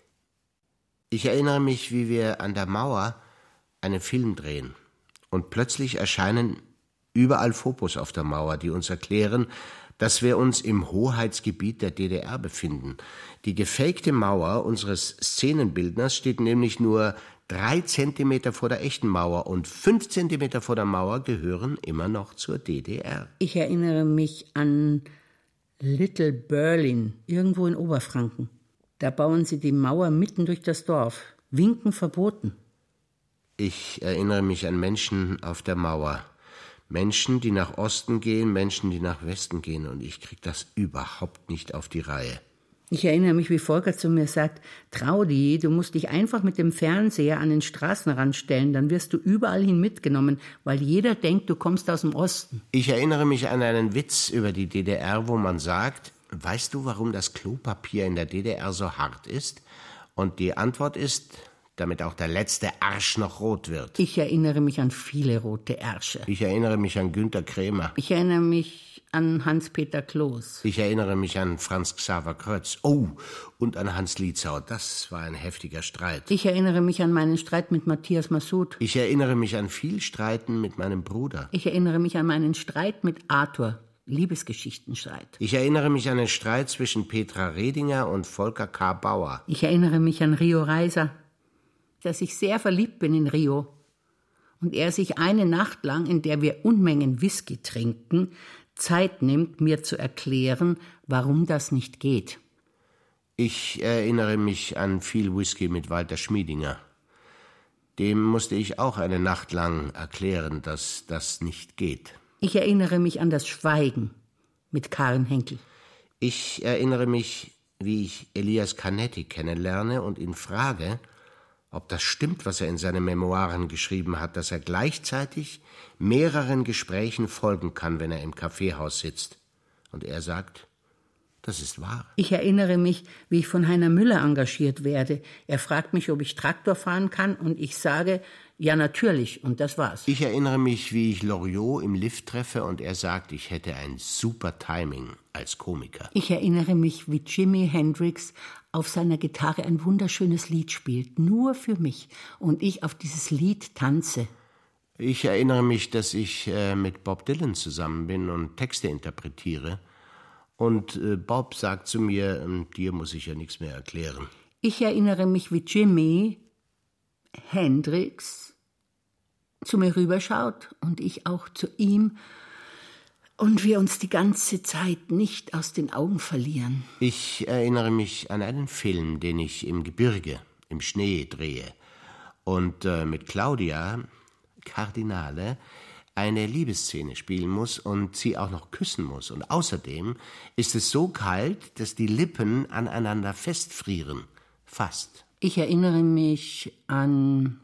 S3: Ich erinnere mich, wie wir an der Mauer einen Film drehen. Und plötzlich erscheinen überall Fopos auf der Mauer, die uns erklären, dass wir uns im Hoheitsgebiet der DDR befinden. Die gefakte Mauer unseres Szenenbildners steht nämlich nur 3 Zentimeter vor der echten Mauer und 5 Zentimeter vor der Mauer gehören immer noch zur DDR.
S2: Ich erinnere mich an Little Berlin, irgendwo in Oberfranken. Da bauen sie die Mauer mitten durch das Dorf. Winken verboten.
S3: Ich erinnere mich an Menschen auf der Mauer. Menschen, die nach Osten gehen, Menschen, die nach Westen gehen. Und ich krieg das überhaupt nicht auf die Reihe.
S2: Ich erinnere mich, wie Volker zu mir sagt: Traudi, du musst dich einfach mit dem Fernseher an den Straßenrand stellen, dann wirst du überall hin mitgenommen, weil jeder denkt, du kommst aus dem Osten.
S3: Ich erinnere mich an einen Witz über die DDR, wo man sagt: Weißt du, warum das Klopapier in der DDR so hart ist? Und die Antwort ist: damit auch der letzte Arsch noch rot wird.
S2: Ich erinnere mich an viele rote Ärsche.
S3: Ich erinnere mich an Günter Krämer.
S2: Ich erinnere mich an Hans-Peter Kloß.
S3: Ich erinnere mich an Franz Xaver Krötz. Oh, und an Hans Lietzau. Das war ein heftiger Streit.
S2: Ich erinnere mich an meinen Streit mit Matthias Massoud.
S3: Ich erinnere mich an viel Streiten mit meinem Bruder.
S2: Ich erinnere mich an meinen Streit mit Arthur. Liebesgeschichtenstreit.
S3: Ich erinnere mich an den Streit zwischen Petra Redinger und Volker K. Bauer.
S2: Ich erinnere mich an Rio Reiser, dass ich sehr verliebt bin in Rio. Und er sich eine Nacht lang, in der wir Unmengen Whisky trinken, Zeit nimmt, mir zu erklären, warum das nicht geht.
S3: Ich erinnere mich an viel Whisky mit Walter Schmiedinger. Dem musste ich auch eine Nacht lang erklären, dass das nicht geht.
S2: Ich erinnere mich an das Schweigen mit Karen Henkel.
S3: Ich erinnere mich, wie ich Elias Canetti kennenlerne und ihn frage, ob das stimmt, was er in seinen Memoiren geschrieben hat, dass er gleichzeitig mehreren Gesprächen folgen kann, wenn er im Kaffeehaus sitzt. Und er sagt, das ist wahr.
S2: Ich erinnere mich, wie ich von Heiner Müller engagiert werde. Er fragt mich, ob ich Traktor fahren kann, und ich sage, ja, natürlich, und das war's.
S3: Ich erinnere mich, wie ich Loriot im Lift treffe und er sagt, ich hätte ein super Timing als Komiker.
S2: Ich erinnere mich, wie Jimi Hendrix auf seiner Gitarre ein wunderschönes Lied spielt, nur für mich, und ich auf dieses Lied tanze.
S3: Ich erinnere mich, dass ich mit Bob Dylan zusammen bin und Texte interpretiere. Und Bob sagt zu mir, dir muss ich ja nichts mehr erklären.
S2: Ich erinnere mich, wie Jimi Hendrix zu mir rüberschaut und ich auch zu ihm, und wir uns die ganze Zeit nicht aus den Augen verlieren.
S3: Ich erinnere mich an einen Film, den ich im Gebirge, im Schnee drehe und mit Claudia Cardinale eine Liebesszene spielen muss und sie auch noch küssen muss. Und außerdem ist es so kalt, dass die Lippen aneinander festfrieren. Fast.
S2: Ich erinnere mich an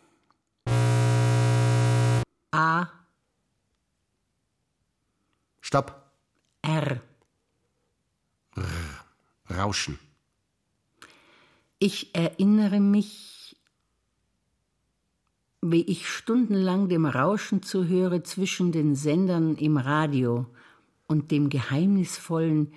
S2: A.
S3: Stopp.
S2: R.
S3: Rauschen.
S2: Ich erinnere mich, wie ich stundenlang dem Rauschen zuhöre zwischen den Sendern im Radio und dem geheimnisvollen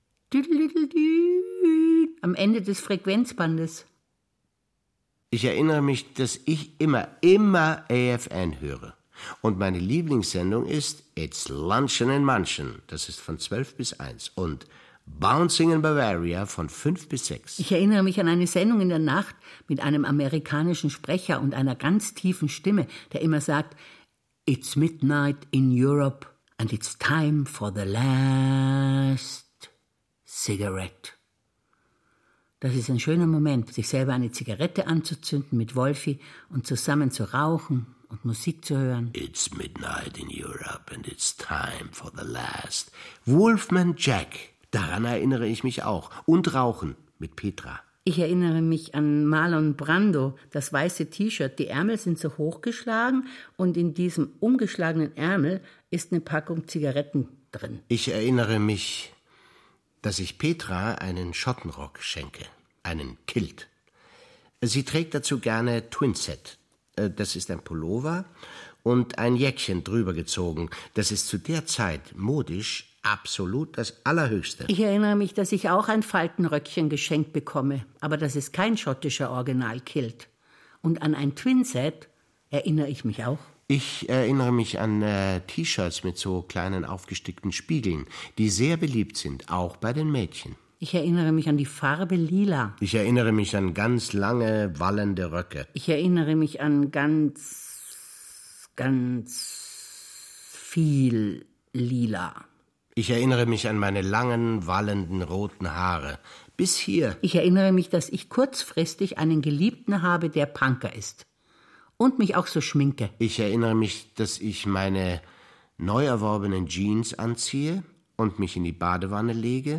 S2: am Ende des Frequenzbandes.
S3: Ich erinnere mich, dass ich immer AFN höre. Und meine Lieblingssendung ist It's Luncheon in Manchen. Das ist von 12 bis 1. Und Bouncing in Bavaria von 5 bis 6.
S2: Ich erinnere mich an eine Sendung in der Nacht mit einem amerikanischen Sprecher und einer ganz tiefen Stimme, der immer sagt, It's midnight in Europe and it's time for the last cigarette. Das ist ein schöner Moment, sich selber eine Zigarette anzuzünden mit Wolfi und zusammen zu rauchen und Musik zu hören.
S3: It's midnight in Europe and it's time for the last. Wolfman Jack. Daran erinnere ich mich auch. Und Rauchen mit Petra.
S2: Ich erinnere mich an Marlon Brando, das weiße T-Shirt. Die Ärmel sind so hochgeschlagen und in diesem umgeschlagenen Ärmel ist eine Packung Zigaretten drin.
S3: Ich erinnere mich, dass ich Petra einen Schottenrock schenke, einen Kilt. Sie trägt dazu gerne Twinset. Das ist ein Pullover und ein Jäckchen drüber gezogen. Das ist zu der Zeit modisch absolut das Allerhöchste.
S2: Ich erinnere mich, dass ich auch ein Faltenröckchen geschenkt bekomme, aber das ist kein schottischer Originalkilt. Und an ein Twinset erinnere ich mich auch.
S3: Ich erinnere mich an T-Shirts mit so kleinen aufgestickten Spiegeln, die sehr beliebt sind, auch bei den Mädchen.
S2: Ich erinnere mich an die Farbe Lila.
S3: Ich erinnere mich an ganz lange, wallende Röcke.
S2: Ich erinnere mich an ganz viel Lila.
S3: Ich erinnere mich an meine langen, wallenden, roten Haare. Bis hier.
S2: Ich erinnere mich, dass ich kurzfristig einen Geliebten habe, der Punker ist. Und mich auch so schminke.
S3: Ich erinnere mich, dass ich meine neu erworbenen Jeans anziehe und mich in die Badewanne lege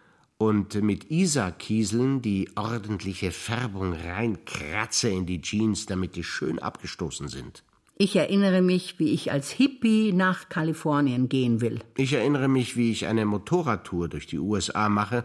S3: und mit Isar-Kieseln die ordentliche Färbung reinkratze in die Jeans, damit die schön abgestoßen sind.
S2: Ich erinnere mich, wie ich als Hippie nach Kalifornien gehen will.
S3: Ich erinnere mich, wie ich eine Motorradtour durch die USA mache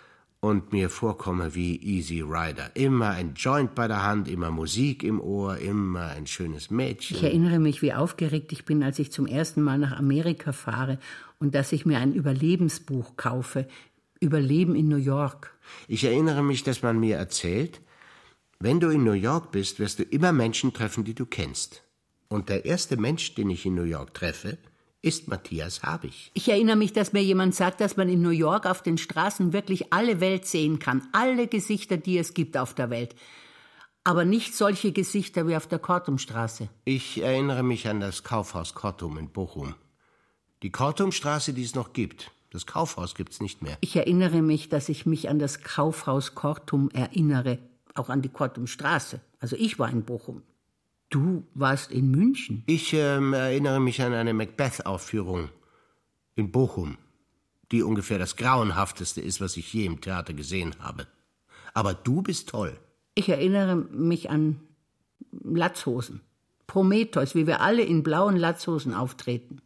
S3: und mir vorkomme wie Easy Rider. Immer ein Joint bei der Hand, immer Musik im Ohr, immer ein schönes Mädchen.
S2: Ich erinnere mich, wie aufgeregt ich bin, als ich zum ersten Mal nach Amerika fahre und dass ich mir ein Überlebensbuch kaufe. Überleben in New York.
S3: Ich erinnere mich, dass man mir erzählt, wenn du in New York bist, wirst du immer Menschen treffen, die du kennst. Und der erste Mensch, den ich in New York treffe, ist Matthias Habich.
S2: Ich erinnere mich, dass mir jemand sagt, dass man in New York auf den Straßen wirklich alle Welt sehen kann. Alle Gesichter, die es gibt auf der Welt. Aber nicht solche Gesichter wie auf der Kortumstraße.
S3: Ich erinnere mich an das Kaufhaus Kortum in Bochum. Die Kortumstraße, die es noch gibt. Das Kaufhaus gibt's nicht mehr.
S2: Ich erinnere mich, dass ich mich an das Kaufhaus Kortum erinnere. Auch an die Kortumstraße. Also ich war in Bochum. Du warst in München?
S3: Ich erinnere mich an eine Macbeth-Aufführung in Bochum, die ungefähr das Grauenhafteste ist, was ich je im Theater gesehen habe. Aber du bist toll.
S2: Ich erinnere mich an Latzhosen. Prometheus, wie wir alle in blauen Latzhosen auftreten.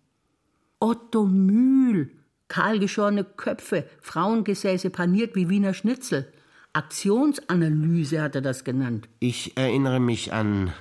S2: Otto Mühl, kahlgeschorene Köpfe, Frauengesäße paniert wie Wiener Schnitzel. Aktionsanalyse hat er das genannt.
S3: Ich erinnere mich an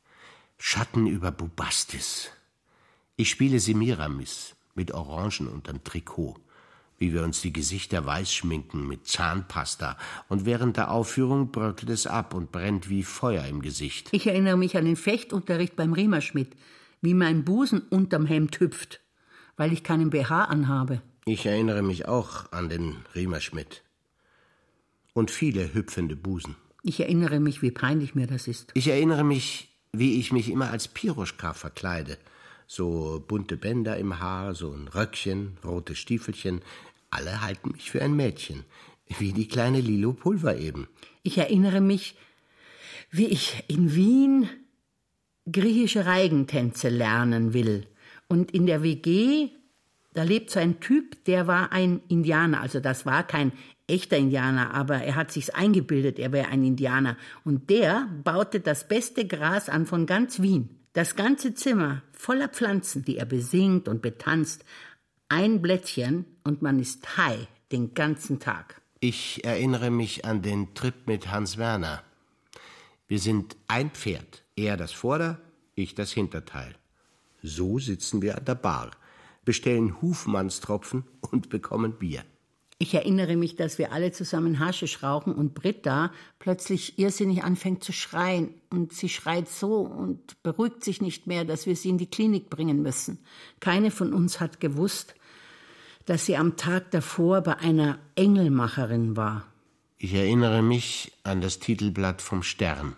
S3: Schatten über Bubastis. Ich spiele Semiramis mit Orangen unterm Trikot, wie wir uns die Gesichter weiß schminken mit Zahnpasta, und während der Aufführung bröckelt es ab und brennt wie Feuer im Gesicht.
S2: Ich erinnere mich an den Fechtunterricht beim Riemerschmidt, wie mein Busen unterm Hemd hüpft, weil ich keinen BH anhabe.
S3: Ich erinnere mich auch an den Riemerschmidt und viele hüpfende Busen.
S2: Ich erinnere mich, wie peinlich mir das ist.
S3: Ich erinnere mich, wie ich mich immer als Piroschka verkleide. So bunte Bänder im Haar, so ein Röckchen, rote Stiefelchen. Alle halten mich für ein Mädchen, wie die kleine Lilo Pulver eben.
S2: Ich erinnere mich, wie ich in Wien griechische Reigentänze lernen will. Und in der WG, da lebt so ein Typ, der war ein Indianer. Also das war kein echter Indianer, aber er hat sich's eingebildet, er wäre ein Indianer. Und der baute das beste Gras an von ganz Wien. Das ganze Zimmer voller Pflanzen, die er besingt und betanzt. Ein Blättchen und man ist high den ganzen Tag.
S3: Ich erinnere mich an den Trip mit Hans Werner. Wir sind ein Pferd, er das Vorder', ich das Hinterteil. So sitzen wir an der Bar, bestellen Hufmannstropfen und bekommen Bier.
S2: Ich erinnere mich, dass wir alle zusammen Haschisch rauchen und Britta plötzlich irrsinnig anfängt zu schreien. Und sie schreit so und beruhigt sich nicht mehr, dass wir sie in die Klinik bringen müssen. Keine von uns hat gewusst, dass sie am Tag davor bei einer Engelmacherin war.
S3: Ich erinnere mich an das Titelblatt vom Stern,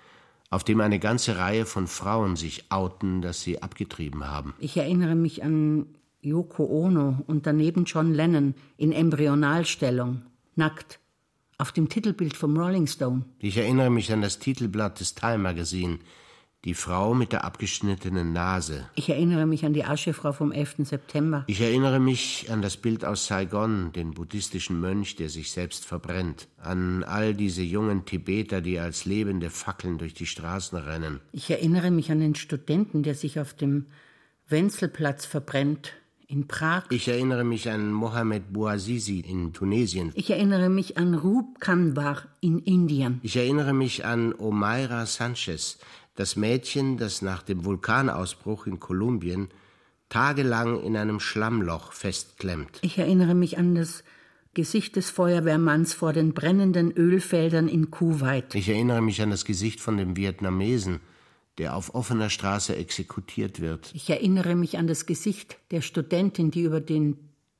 S3: auf dem eine ganze Reihe von Frauen sich outen, dass sie abgetrieben haben.
S2: Ich erinnere mich an Yoko Ono und daneben John Lennon in Embryonalstellung, nackt, auf dem Titelbild vom Rolling Stone.
S3: Ich erinnere mich an das Titelblatt des Time Magazine, die Frau mit der abgeschnittenen Nase.
S2: Ich erinnere mich an die Aschefrau vom 11. September.
S3: Ich erinnere mich an das Bild aus Saigon, den buddhistischen Mönch, der sich selbst verbrennt. An all diese jungen Tibeter, die als lebende Fackeln durch die Straßen rennen.
S2: Ich erinnere mich an den Studenten, der sich auf dem Wenzelplatz verbrennt. In Prag.
S3: Ich erinnere mich an Mohamed Bouazizi in Tunesien.
S2: Ich erinnere mich an Roop Kanwar in Indien.
S3: Ich erinnere mich an Omaira Sanchez, das Mädchen, das nach dem Vulkanausbruch in Kolumbien tagelang in einem Schlammloch festklemmt.
S2: Ich erinnere mich an das Gesicht des Feuerwehrmanns vor den brennenden Ölfeldern in Kuwait.
S3: Ich erinnere mich an das Gesicht von dem Vietnamesen, der auf offener Straße exekutiert wird.
S2: Ich erinnere mich an das Gesicht der Studentin, die über den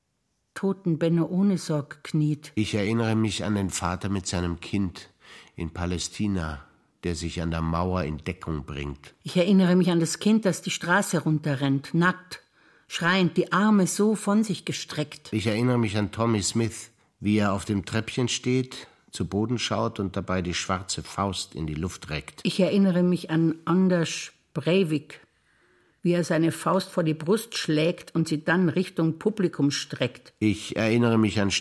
S2: toten Benno Ohnesorg kniet.
S3: Ich erinnere mich an den Vater mit seinem Kind in Palästina, der sich an der Mauer in Deckung bringt.
S2: Ich erinnere mich an das Kind, das die Straße runterrennt, nackt, schreiend, die Arme so von sich gestreckt.
S3: Ich erinnere mich an Tommy Smith, wie er auf dem Treppchen steht, zu Boden schaut und dabei die schwarze Faust in die Luft reckt.
S2: Ich erinnere mich an Anders Breivik, wie er seine Faust vor die Brust schlägt und sie dann Richtung Publikum streckt.
S3: Ich erinnere mich an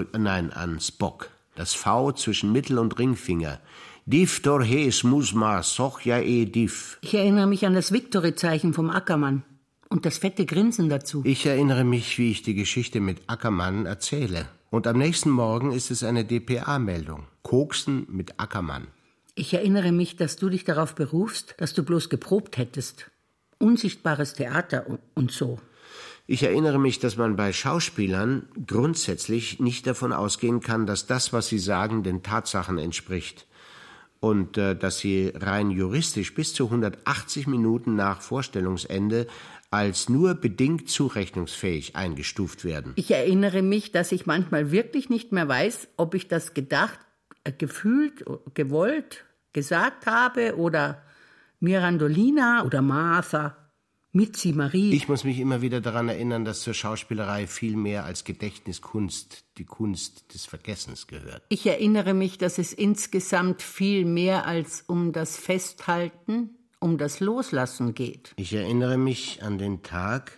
S3: an Spock. Das V zwischen Mittel- und Ringfinger. Div torhes musma sochja div.
S2: Ich erinnere mich an das Victory-Zeichen vom Ackermann und das fette Grinsen dazu.
S3: Ich erinnere mich, wie ich die Geschichte mit Ackermann erzähle. Und am nächsten Morgen ist es eine dpa-Meldung. Koksen mit Ackermann.
S2: Ich erinnere mich, dass du dich darauf berufst, dass du bloß geprobt hättest. Unsichtbares Theater und so.
S3: Ich erinnere mich, dass man bei Schauspielern grundsätzlich nicht davon ausgehen kann, dass das, was sie sagen, den Tatsachen entspricht. Und dass sie rein juristisch bis zu 180 Minuten nach Vorstellungsende als nur bedingt zurechnungsfähig eingestuft werden.
S2: Ich erinnere mich, dass ich manchmal wirklich nicht mehr weiß, ob ich das gedacht, gefühlt, gewollt, gesagt habe oder Mirandolina oder Martha, Mitzi Marie.
S3: Ich muss mich immer wieder daran erinnern, dass zur Schauspielerei viel mehr als Gedächtniskunst die Kunst des Vergessens gehört.
S2: Ich erinnere mich, dass es insgesamt viel mehr als um das Festhalten, um das Loslassen geht.
S3: Ich erinnere mich an den Tag,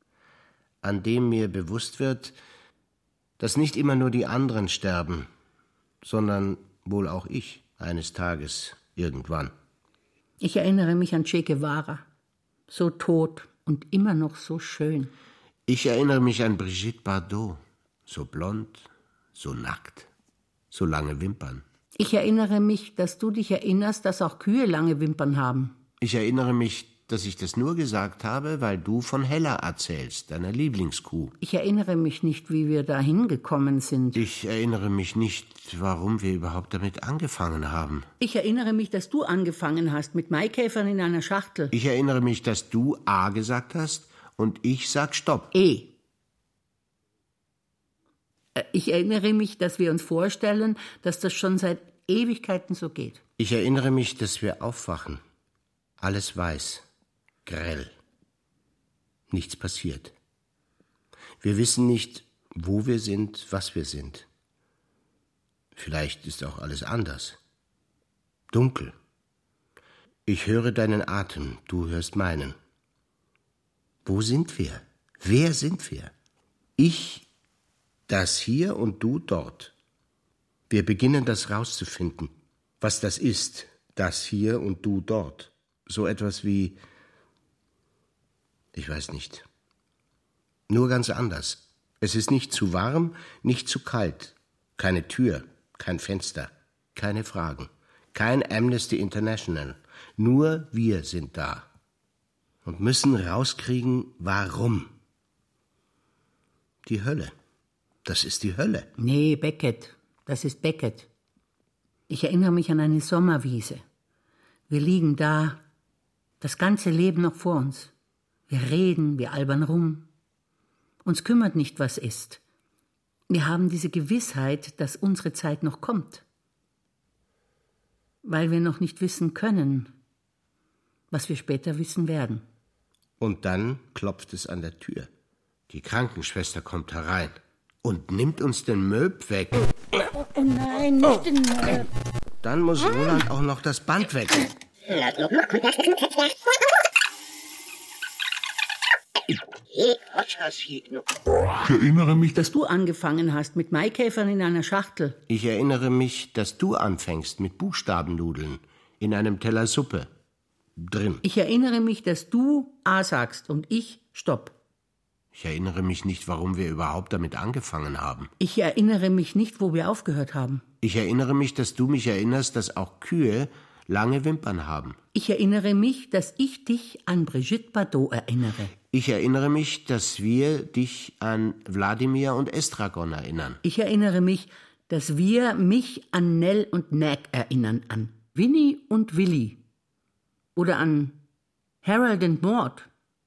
S3: an dem mir bewusst wird, dass nicht immer nur die anderen sterben, sondern wohl auch ich eines Tages irgendwann.
S2: Ich erinnere mich an Che Guevara, so tot und immer noch so schön.
S3: Ich erinnere mich an Brigitte Bardot, so blond, so nackt, so lange Wimpern.
S2: Ich erinnere mich, dass du dich erinnerst, dass auch Kühe lange Wimpern haben.
S3: Ich erinnere mich, dass ich das nur gesagt habe, weil du von Hella erzählst, deiner Lieblingskuh.
S2: Ich erinnere mich nicht, wie wir da hingekommen sind.
S3: Ich erinnere mich nicht, warum wir überhaupt damit angefangen haben.
S2: Ich erinnere mich, dass du angefangen hast mit Maikäfern in einer Schachtel.
S3: Ich erinnere mich, dass du A gesagt hast und ich sag Stopp.
S2: E. Ich erinnere mich, dass wir uns vorstellen, dass das schon seit Ewigkeiten so geht.
S3: Ich erinnere mich, dass wir aufwachen. Alles weiß, grell. Nichts passiert. Wir wissen nicht, wo wir sind, was wir sind. Vielleicht ist auch alles anders. Dunkel. Ich höre deinen Atem, du hörst meinen. Wo sind wir? Wer sind wir? Ich, das hier und du dort. Wir beginnen das rauszufinden, was das ist, das hier und du dort. So etwas wie, ich weiß nicht, Nur ganz anders. Es ist nicht zu warm, nicht zu kalt. Keine Tür, kein Fenster, keine Fragen. Kein Amnesty International. Nur wir sind da. Und müssen rauskriegen, warum. Die Hölle. Das ist die Hölle.
S2: Nee, Beckett. Das ist Beckett. Ich erinnere mich an eine Sommerwiese. Wir liegen da, das ganze Leben noch vor uns. Wir reden, wir albern rum. Uns kümmert nicht, was ist. Wir haben diese Gewissheit, dass unsere Zeit noch kommt. Weil wir noch nicht wissen können, was wir später wissen werden.
S3: Und dann klopft es an der Tür. Die Krankenschwester kommt herein und nimmt uns den Möb weg.
S2: Oh nein, nicht den Möb.
S3: Dann muss Roland auch noch das Band weg.
S5: Ich erinnere mich,
S2: Dass du angefangen hast mit Maikäfern in einer Schachtel.
S3: Ich erinnere mich, dass du anfängst mit Buchstabennudeln in einem Teller Suppe. Drin.
S2: Ich erinnere mich, dass du A sagst und ich Stopp.
S3: Ich erinnere mich nicht, warum wir überhaupt damit angefangen haben.
S2: Ich erinnere mich nicht, wo wir aufgehört haben.
S3: Ich erinnere mich, dass du mich erinnerst, dass auch Kühe lange Wimpern haben.
S2: Ich erinnere mich, dass ich dich an Brigitte Bardot erinnere.
S3: Ich erinnere mich, dass wir dich an Wladimir und Estragon erinnern.
S2: Ich erinnere mich, dass wir mich an Nell und Nag erinnern, an Winnie und Willy. Oder an Harold and Maude,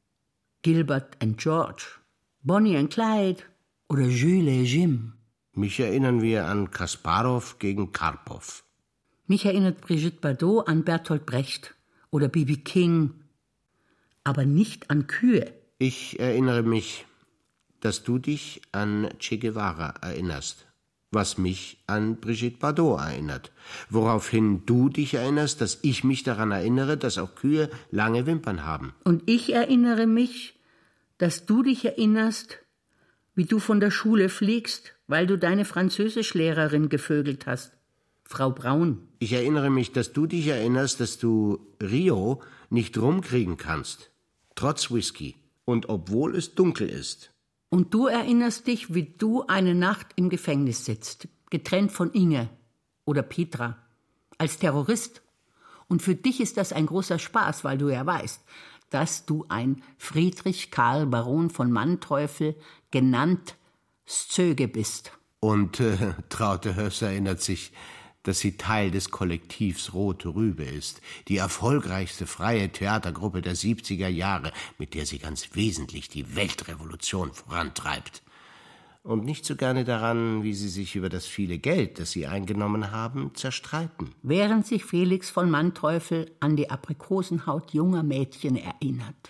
S2: Gilbert and George, Bonnie and Clyde oder Jules et Jim.
S3: Mich erinnern wir an Kasparow gegen Karpov.
S2: Mich erinnert Brigitte Bardot an Bertolt Brecht oder B.B. King, aber nicht an Kühe.
S3: Ich erinnere mich, dass du dich an Che Guevara erinnerst, was mich an Brigitte Bardot erinnert. Woraufhin du dich erinnerst, dass ich mich daran erinnere, dass auch Kühe lange Wimpern haben.
S2: Und ich erinnere mich, dass du dich erinnerst, wie du von der Schule fliegst, weil du deine Französischlehrerin gevögelt hast, Frau Braun.
S3: Ich erinnere mich, dass du dich erinnerst, dass du Rio nicht rumkriegen kannst, trotz Whisky und obwohl es dunkel ist.
S2: Und du erinnerst dich, wie du eine Nacht im Gefängnis sitzt, getrennt von Inge oder Petra, als Terrorist. Und für dich ist das ein großer Spaß, weil du ja weißt, dass du ein Friedrich Karl Baron von Manteuffel, genannt Szöge bist.
S3: Und Traute Höss erinnert sich, dass sie Teil des Kollektivs Rote Rübe ist, die erfolgreichste freie Theatergruppe der 70er Jahre, mit der sie ganz wesentlich die Weltrevolution vorantreibt. Und nicht so gerne daran, wie sie sich über das viele Geld, das sie eingenommen haben, zerstreiten.
S2: Während sich Felix von Manteuffel an die Aprikosenhaut junger Mädchen erinnert.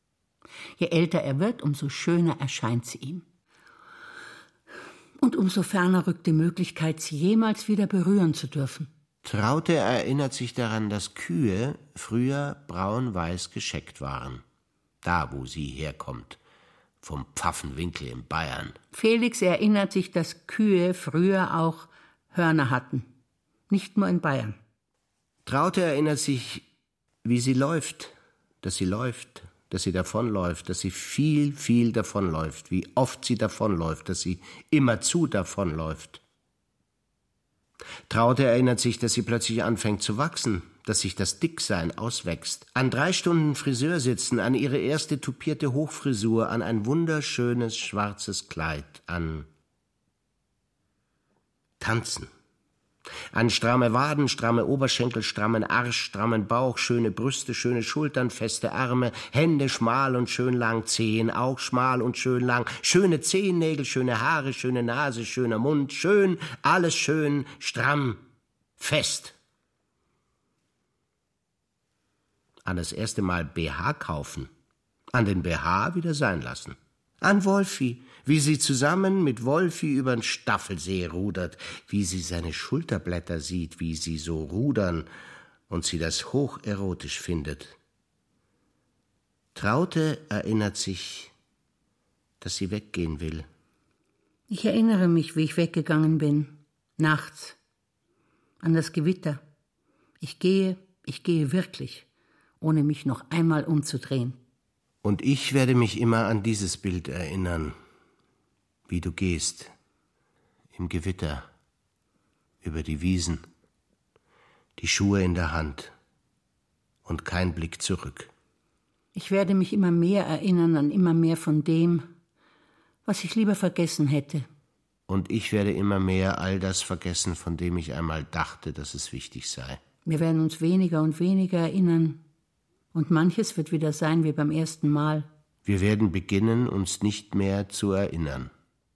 S2: Je älter er wird, umso schöner erscheint sie ihm. Und umso ferner rückt die Möglichkeit, sie jemals wieder berühren zu dürfen.
S3: Traute erinnert sich daran, dass Kühe früher braun-weiß gescheckt waren. Da, wo sie herkommt, vom Pfaffenwinkel in Bayern.
S2: Felix erinnert sich, dass Kühe früher auch Hörner hatten. Nicht nur in Bayern.
S3: Traute erinnert sich, wie sie läuft, dass sie davonläuft, dass sie viel, viel davonläuft, wie oft sie davonläuft, dass sie immerzu davonläuft. Traute erinnert sich, dass sie plötzlich anfängt zu wachsen, dass sich das Dicksein auswächst, an 3 Stunden Friseur sitzen, an ihre erste tupierte Hochfrisur, an ein wunderschönes schwarzes Kleid, an Tanzen. An stramme Waden, stramme Oberschenkel, strammen Arsch, strammen Bauch, schöne Brüste, schöne Schultern, feste Arme, Hände schmal und schön lang, Zehen auch schmal und schön lang, schöne Zehennägel, schöne Haare, schöne Nase, schöner Mund, schön, alles schön, stramm, fest. An das erste Mal BH kaufen, an den BH wieder sein lassen. An Wolfi, wie sie zusammen mit Wolfi übern Staffelsee rudert, wie sie seine Schulterblätter sieht, wie sie so rudern und sie das hocherotisch findet. Traute erinnert sich, dass sie weggehen will.
S2: Ich erinnere mich, wie ich weggegangen bin, nachts, an das Gewitter. Ich gehe wirklich, ohne mich noch einmal umzudrehen.
S3: Und ich werde mich immer an dieses Bild erinnern, wie du gehst, im Gewitter, über die Wiesen, die Schuhe in der Hand und kein Blick zurück.
S2: Ich werde mich immer mehr erinnern an immer mehr von dem, was ich lieber vergessen hätte.
S3: Und ich werde immer mehr all das vergessen, von dem ich einmal dachte, dass es wichtig sei.
S2: Wir werden uns weniger und weniger erinnern. Und manches wird wieder sein wie beim ersten Mal.
S3: Wir werden beginnen, uns nicht mehr zu erinnern.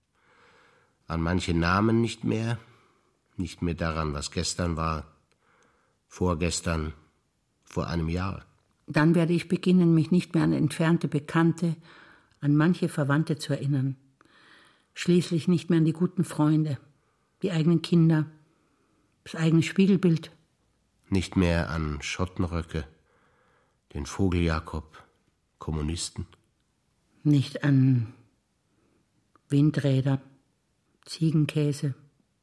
S3: An manche Namen nicht mehr daran, was gestern war, vorgestern, vor einem Jahr.
S2: Dann werde ich beginnen, mich nicht mehr an entfernte Bekannte, an manche Verwandte zu erinnern. Schließlich nicht mehr an die guten Freunde, die eigenen Kinder, das eigene Spiegelbild.
S3: Nicht mehr an Schottenröcke, den Vogel-Jakob, Kommunisten.
S2: Nicht an Windräder, Ziegenkäse,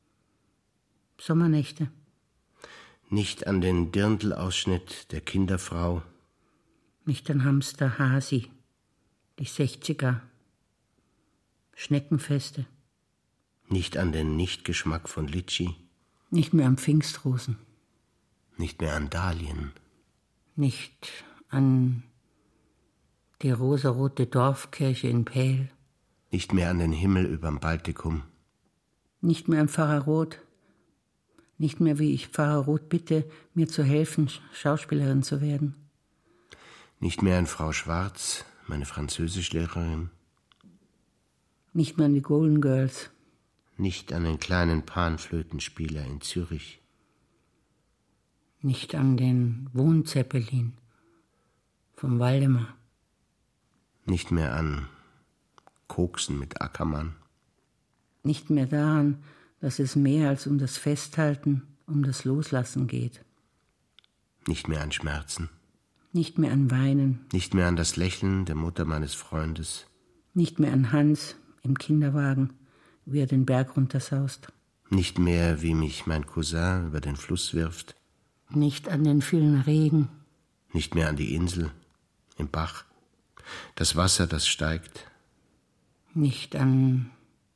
S2: Sommernächte.
S3: Nicht an den Dirndl-Ausschnitt der Kinderfrau.
S2: Nicht an Hamster Hasi, die 60er, Schneckenfeste.
S3: Nicht an den Nichtgeschmack von Litschi.
S2: Nicht mehr an Pfingstrosen.
S3: Nicht mehr an Dahlien.
S2: Nicht an die rosarote Dorfkirche in Pähl.
S3: Nicht mehr an den Himmel überm Baltikum.
S2: Nicht mehr an Pfarrer Roth. Nicht mehr, wie ich Pfarrer Roth bitte, mir zu helfen, Schauspielerin zu werden.
S3: Nicht mehr an Frau Schwarz, meine Französischlehrerin.
S2: Nicht mehr an die Golden Girls.
S3: Nicht an den kleinen Panflötenspieler in Zürich.
S2: Nicht an den Wohnzeppelin vom Waldemar.
S3: Nicht mehr an Koksen mit Ackermann.
S2: Nicht mehr daran, dass es mehr als um das Festhalten, um das Loslassen geht.
S3: Nicht mehr an Schmerzen.
S2: Nicht mehr an Weinen.
S3: Nicht mehr an das Lächeln der Mutter meines Freundes.
S2: Nicht mehr an Hans im Kinderwagen, wie er den Berg runtersaust.
S3: Nicht mehr, wie mich mein Cousin über den Fluss wirft.
S2: Nicht an den vielen Regen.
S3: Nicht mehr an die Insel im Bach. Das Wasser, das steigt.
S2: Nicht an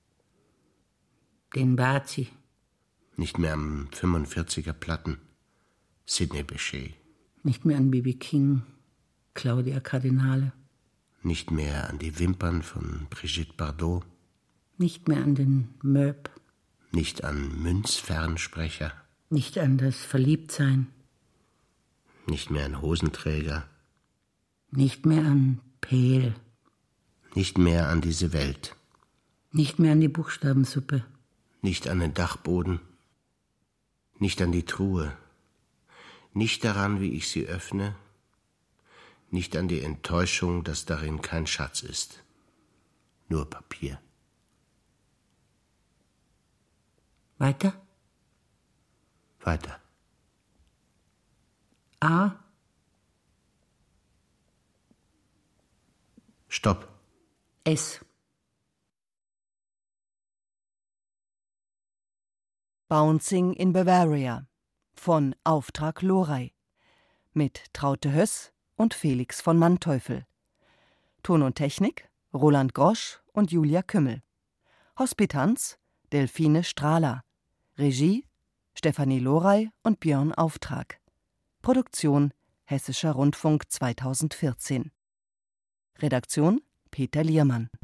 S2: den Bazi.
S3: Nicht mehr am 45er Platten. Sidney Bechet.
S2: Nicht mehr an B.B. King, Claudia Cardinale.
S3: Nicht mehr an die Wimpern von Brigitte Bardot.
S2: Nicht mehr an den Möb.
S3: Nicht an Münzfernsprecher.
S2: Nicht an das Verliebtsein.
S3: Nicht mehr an Hosenträger.
S2: Nicht mehr an Pähl.
S3: Nicht mehr an diese Welt.
S2: Nicht mehr an die Buchstabensuppe.
S3: Nicht an den Dachboden. Nicht an die Truhe. Nicht daran, wie ich sie öffne. Nicht an die Enttäuschung, dass darin kein Schatz ist. Nur Papier.
S2: Weiter?
S3: Weiter.
S2: A.
S3: Stopp.
S2: S.
S1: Bouncing in Bavaria von Auftrag Lorey mit Traute Höss und Felix von Manteuffel. Ton und Technik Roland Grosch und Julia Kümmel. Hospitanz Delphine Strahler. Regie Stefanie Lorey und Björn Auftrag. Produktion Hessischer Rundfunk 2014. Redaktion Peter Liermann.